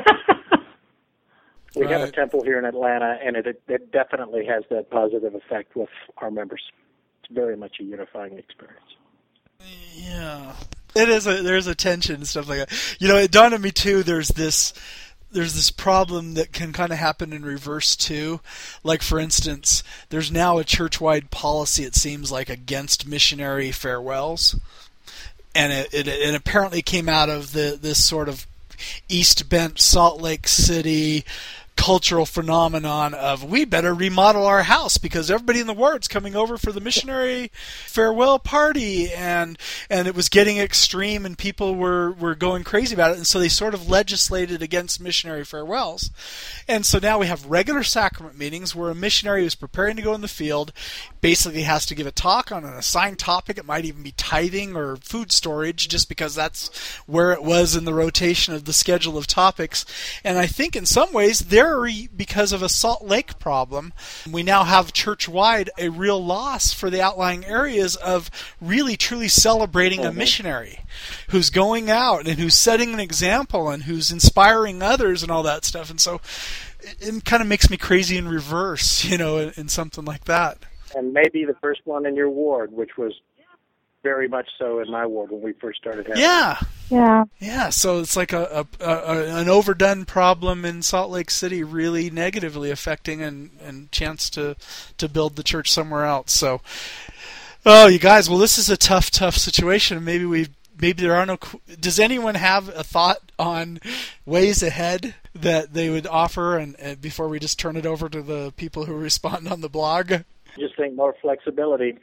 We have a temple here in Atlanta, and it definitely has that positive effect with our members. It's very much a unifying experience. Yeah. There's a tension and stuff like that. It dawned on me, too, there's this problem that can kind of happen in reverse, too. Like, for instance, there's now a church-wide policy, it seems like, against missionary farewells. And it apparently came out of this sort of East Bend, Salt Lake City cultural phenomenon of, we better remodel our house because everybody in the ward's coming over for the missionary farewell party, and it was getting extreme, and people were going crazy about it, and so they sort of legislated against missionary farewells. And so now we have regular sacrament meetings where a missionary who's preparing to go in the field basically has to give a talk on an assigned topic. It might even be tithing or food storage, just because that's where it was in the rotation of the schedule of topics. And I think in some ways because of a Salt Lake problem, we now have church-wide a real loss for the outlying areas of really truly celebrating a missionary who's going out and who's setting an example and who's inspiring others and all that stuff. And so it kind of makes me crazy in reverse, in something like that. And maybe the first one in your ward, which was very much so in my ward when we first started having it. Yeah, so it's like an overdone problem in Salt Lake City, really negatively affecting and chance to build the church somewhere else. So, you guys, well, this is a tough situation. Maybe there are no. Does anyone have a thought on ways ahead that they would offer, and before we just turn it over to the people who respond on the blog? Just think more flexibility.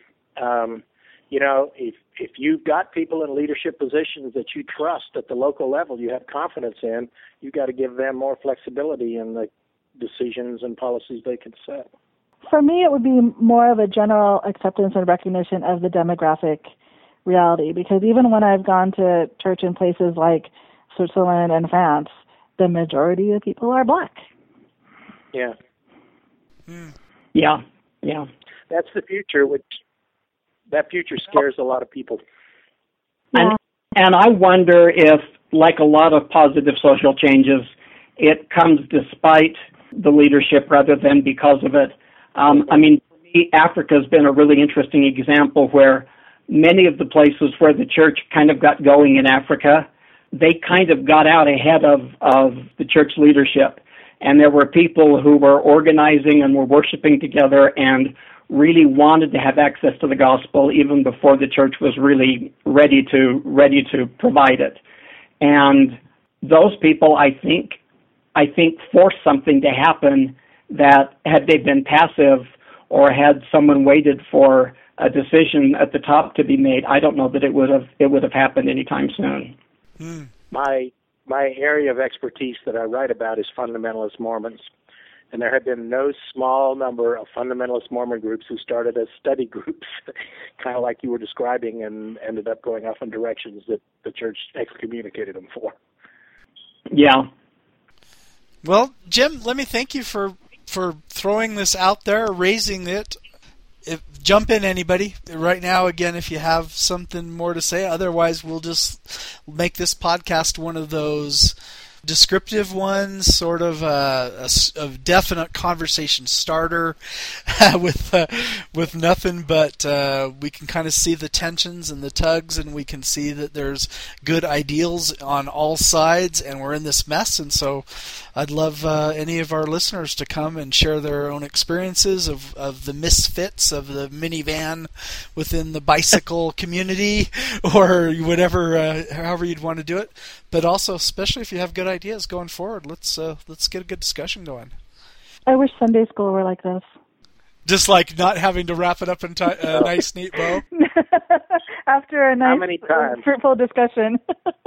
If you've got people in leadership positions that you trust at the local level, you have confidence in, you've got to give them more flexibility in the decisions and policies they can set. For me, it would be more of a general acceptance and recognition of the demographic reality, because even when I've gone to church in places like Switzerland and France, the majority of people are black. Yeah. Yeah. That's the future, that future scares a lot of people. Yeah. And I wonder if, like a lot of positive social changes, it comes despite the leadership rather than because of it. For me, Africa has been a really interesting example where many of the places where the church kind of got going in Africa, they kind of got out ahead of the church leadership. And there were people who were organizing and were worshiping together and really wanted to have access to the gospel even before the church was really ready to provide it. And those people, I think forced something to happen that had they been passive or had someone waited for a decision at the top to be made, I don't know that it would have happened anytime soon. My area of expertise that I write about is fundamentalist Mormons. And there have been no small number of fundamentalist Mormon groups who started as study groups, kind of like you were describing, and ended up going off in directions that the church excommunicated them for. Yeah. Well, Jim, let me thank you for throwing this out there, raising it. Jump in, anybody. Right now, again, if you have something more to say. Otherwise, we'll just make this podcast one of those descriptive ones, sort of a definite conversation starter with nothing but we can kind of see the tensions and the tugs, and we can see that there's good ideals on all sides, and we're in this mess. And so I'd love any of our listeners to come and share their own experiences of the misfits of the minivan within the bicycle community, or whatever, however you'd want to do it. But also, especially if you have good ideas going forward, let's get a good discussion going. I wish Sunday school were like this. Just like not having to wrap it up in a nice, neat bow? After a nice, fruitful discussion.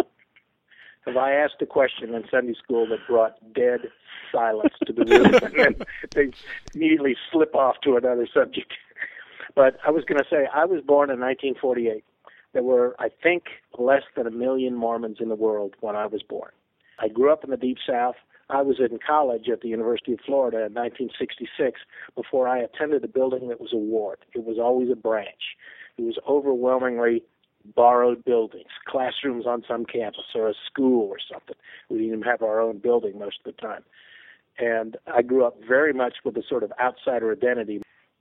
Have I asked a question in Sunday school that brought dead silence to the room, and then they immediately slip off to another subject? But I was going to say, I was born in 1948. There were, I think, less than 1 million Mormons in the world when I was born. I grew up in the Deep South. I was in college at the University of Florida in 1966 before I attended a building that was a ward. It was always a branch. It was overwhelmingly borrowed buildings, classrooms on some campus or a school or something. We didn't even have our own building most of the time. And I grew up very much with a sort of outsider identity.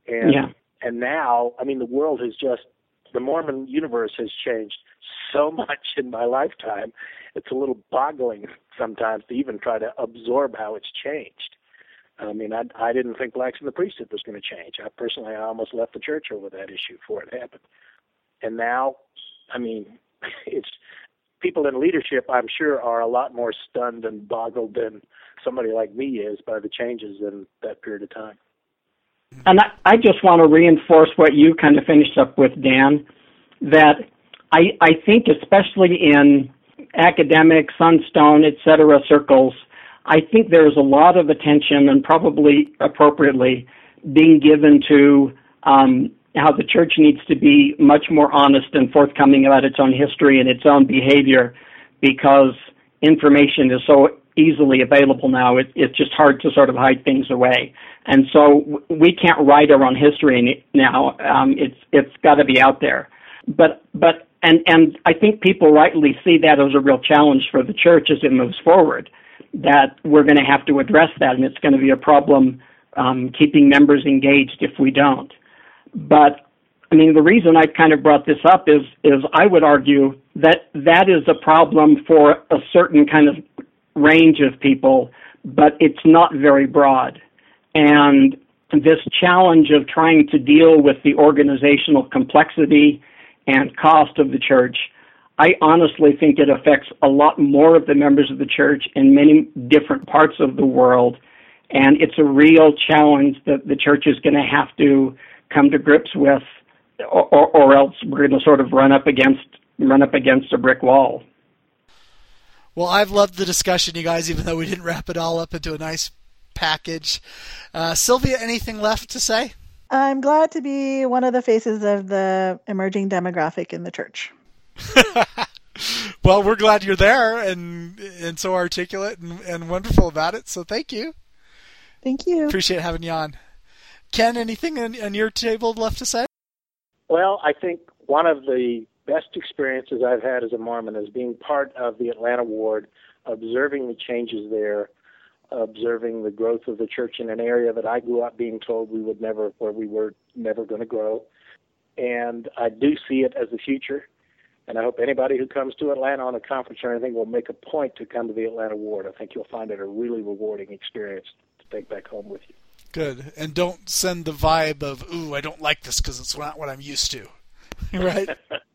And now, I mean, the world has just, the Mormon universe has changed so much in my lifetime, it's a little boggling sometimes to even try to absorb how it's changed. I mean, I didn't think blacks in the priesthood was going to change. I almost left the church over that issue before it happened. And now, I mean, it's people in leadership, I'm sure, are a lot more stunned and boggled than somebody like me is by the changes in that period of time. And I just want to reinforce what you kind of finished up with, Dan, that I think especially in academic, Sunstone, et cetera, circles, I think there's a lot of attention, and probably appropriately, being given to how the church needs to be much more honest and forthcoming about its own history and its own behavior, because information is so easily available now. It's just hard to sort of hide things away. And so we can't write our own history now. It's got to be out there. But I think people rightly see that as a real challenge for the church as it moves forward, that we're going to have to address that, and it's going to be a problem keeping members engaged if we don't. But, I mean, the reason I kind of brought this up is I would argue that that is a problem for a certain kind of range of people, but it's not very broad. And this challenge of trying to deal with the organizational complexity and cost of the church, I honestly think it affects a lot more of the members of the church in many different parts of the world, and it's a real challenge that the church is going to have to come to grips with, or else we're going to sort of run up against a brick wall. Well, I've loved the discussion, you guys, even though we didn't wrap it all up into a nice package. Sylvia, anything left to say? I'm glad to be one of the faces of the emerging demographic in the church. Well, we're glad you're there and so articulate and wonderful about it, so thank you. Thank you. Appreciate having you on. Ken, anything on your table left to say? Well, I think one of the best experiences I've had as a Mormon is being part of the Atlanta Ward, observing the changes there, observing the growth of the church in an area that I grew up being told we were never going to grow. And I do see it as the future. And I hope anybody who comes to Atlanta on a conference or anything will make a point to come to the Atlanta Ward. I think you'll find it a really rewarding experience to take back home with you. Good. And don't send the vibe of, ooh, I don't like this because it's not what I'm used to. Right?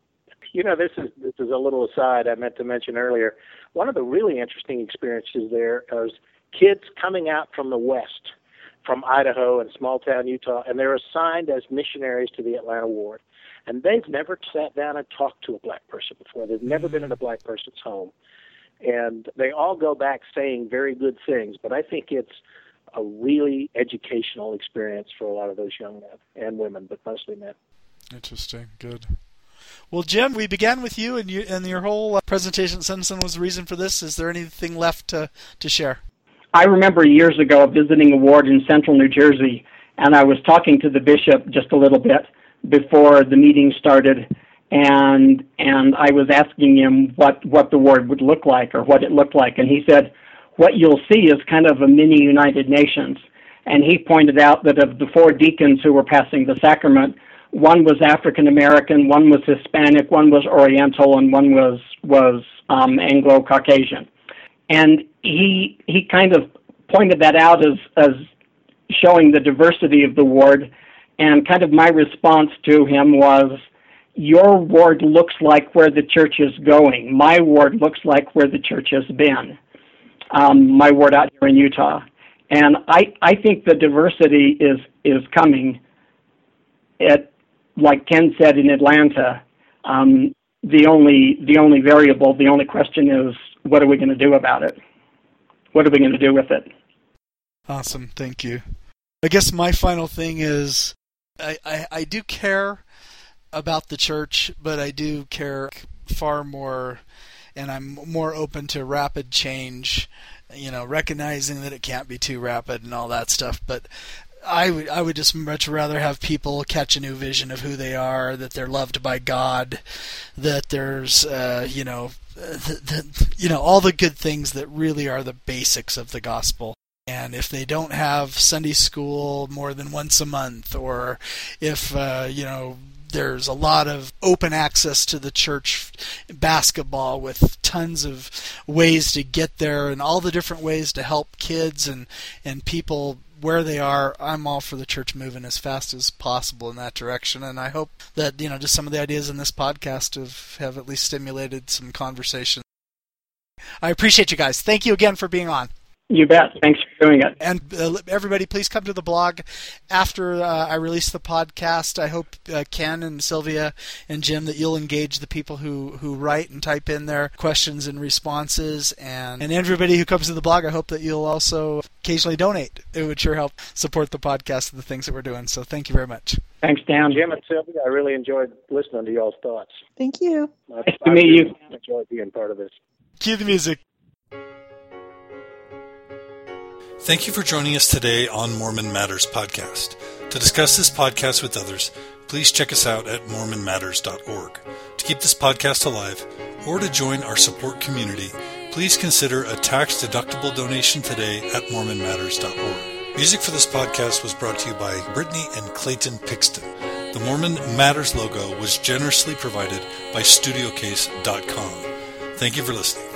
This is a little aside I meant to mention earlier. One of the really interesting experiences there is kids coming out from the West, from Idaho and small town Utah, and they're assigned as missionaries to the Atlanta Ward. And they've never sat down and talked to a black person before. They've never been in a black person's home. And they all go back saying very good things, but I think it's a really educational experience for a lot of those young men and women, but mostly men. Interesting. Good. Well, Jim, we began with you, and your whole presentation at Simpson was the reason for this. Is there anything left to share? I remember years ago visiting a ward in central New Jersey, and I was talking to the bishop just a little bit before the meeting started, and I was asking him what the ward would look like or what it looked like, and he said, what you'll see is kind of a mini United Nations. And he pointed out that of the 4 deacons who were passing the sacrament, one was African American, one was Hispanic, one was Oriental, and one was Anglo-Caucasian. And he kind of pointed that out as showing the diversity of the ward, and kind of my response to him was, your ward looks like where the church is going. My ward looks like where the church has been. My ward out here in Utah. And I think the diversity is coming. Like Ken said in Atlanta, the only variable, the only question is, what are we going to do about it? What are we going to do with it? Awesome. Thank you. I guess my final thing is I do care about the church, but I do care far more, and I'm more open to rapid change, recognizing that it can't be too rapid and all that stuff. But I would just much rather have people catch a new vision of who they are, that they're loved by God, that there's all the good things that really are the basics of the gospel. And if they don't have Sunday school more than once a month, or if there's a lot of open access to the church basketball with tons of ways to get there and all the different ways to help kids and people where they are, I'm all for the church moving as fast as possible in that direction. And I hope that, just some of the ideas in this podcast have at least stimulated some conversation. I appreciate you guys. Thank you again for being on. You bet. Thanks for doing it. And everybody, please come to the blog after I release the podcast. I hope Ken and Sylvia and Jim that you'll engage the people who write and type in their questions and responses. And everybody who comes to the blog, I hope that you'll also occasionally donate. It would sure help support the podcast and the things that we're doing. So thank you very much. Thanks, Dan. Jim and Sylvia, I really enjoyed listening to y'all's thoughts. Thank you. Nice to meet you. I enjoyed being part of this. Cue the music. Thank you for joining us today on Mormon Matters Podcast. To discuss this podcast with others, please check us out at mormonmatters.org. To keep this podcast alive, or to join our support community, please consider a tax-deductible donation today at mormonmatters.org. Music for this podcast was brought to you by Brittany and Clayton Pixton. The Mormon Matters logo was generously provided by StudioCase.com. Thank you for listening.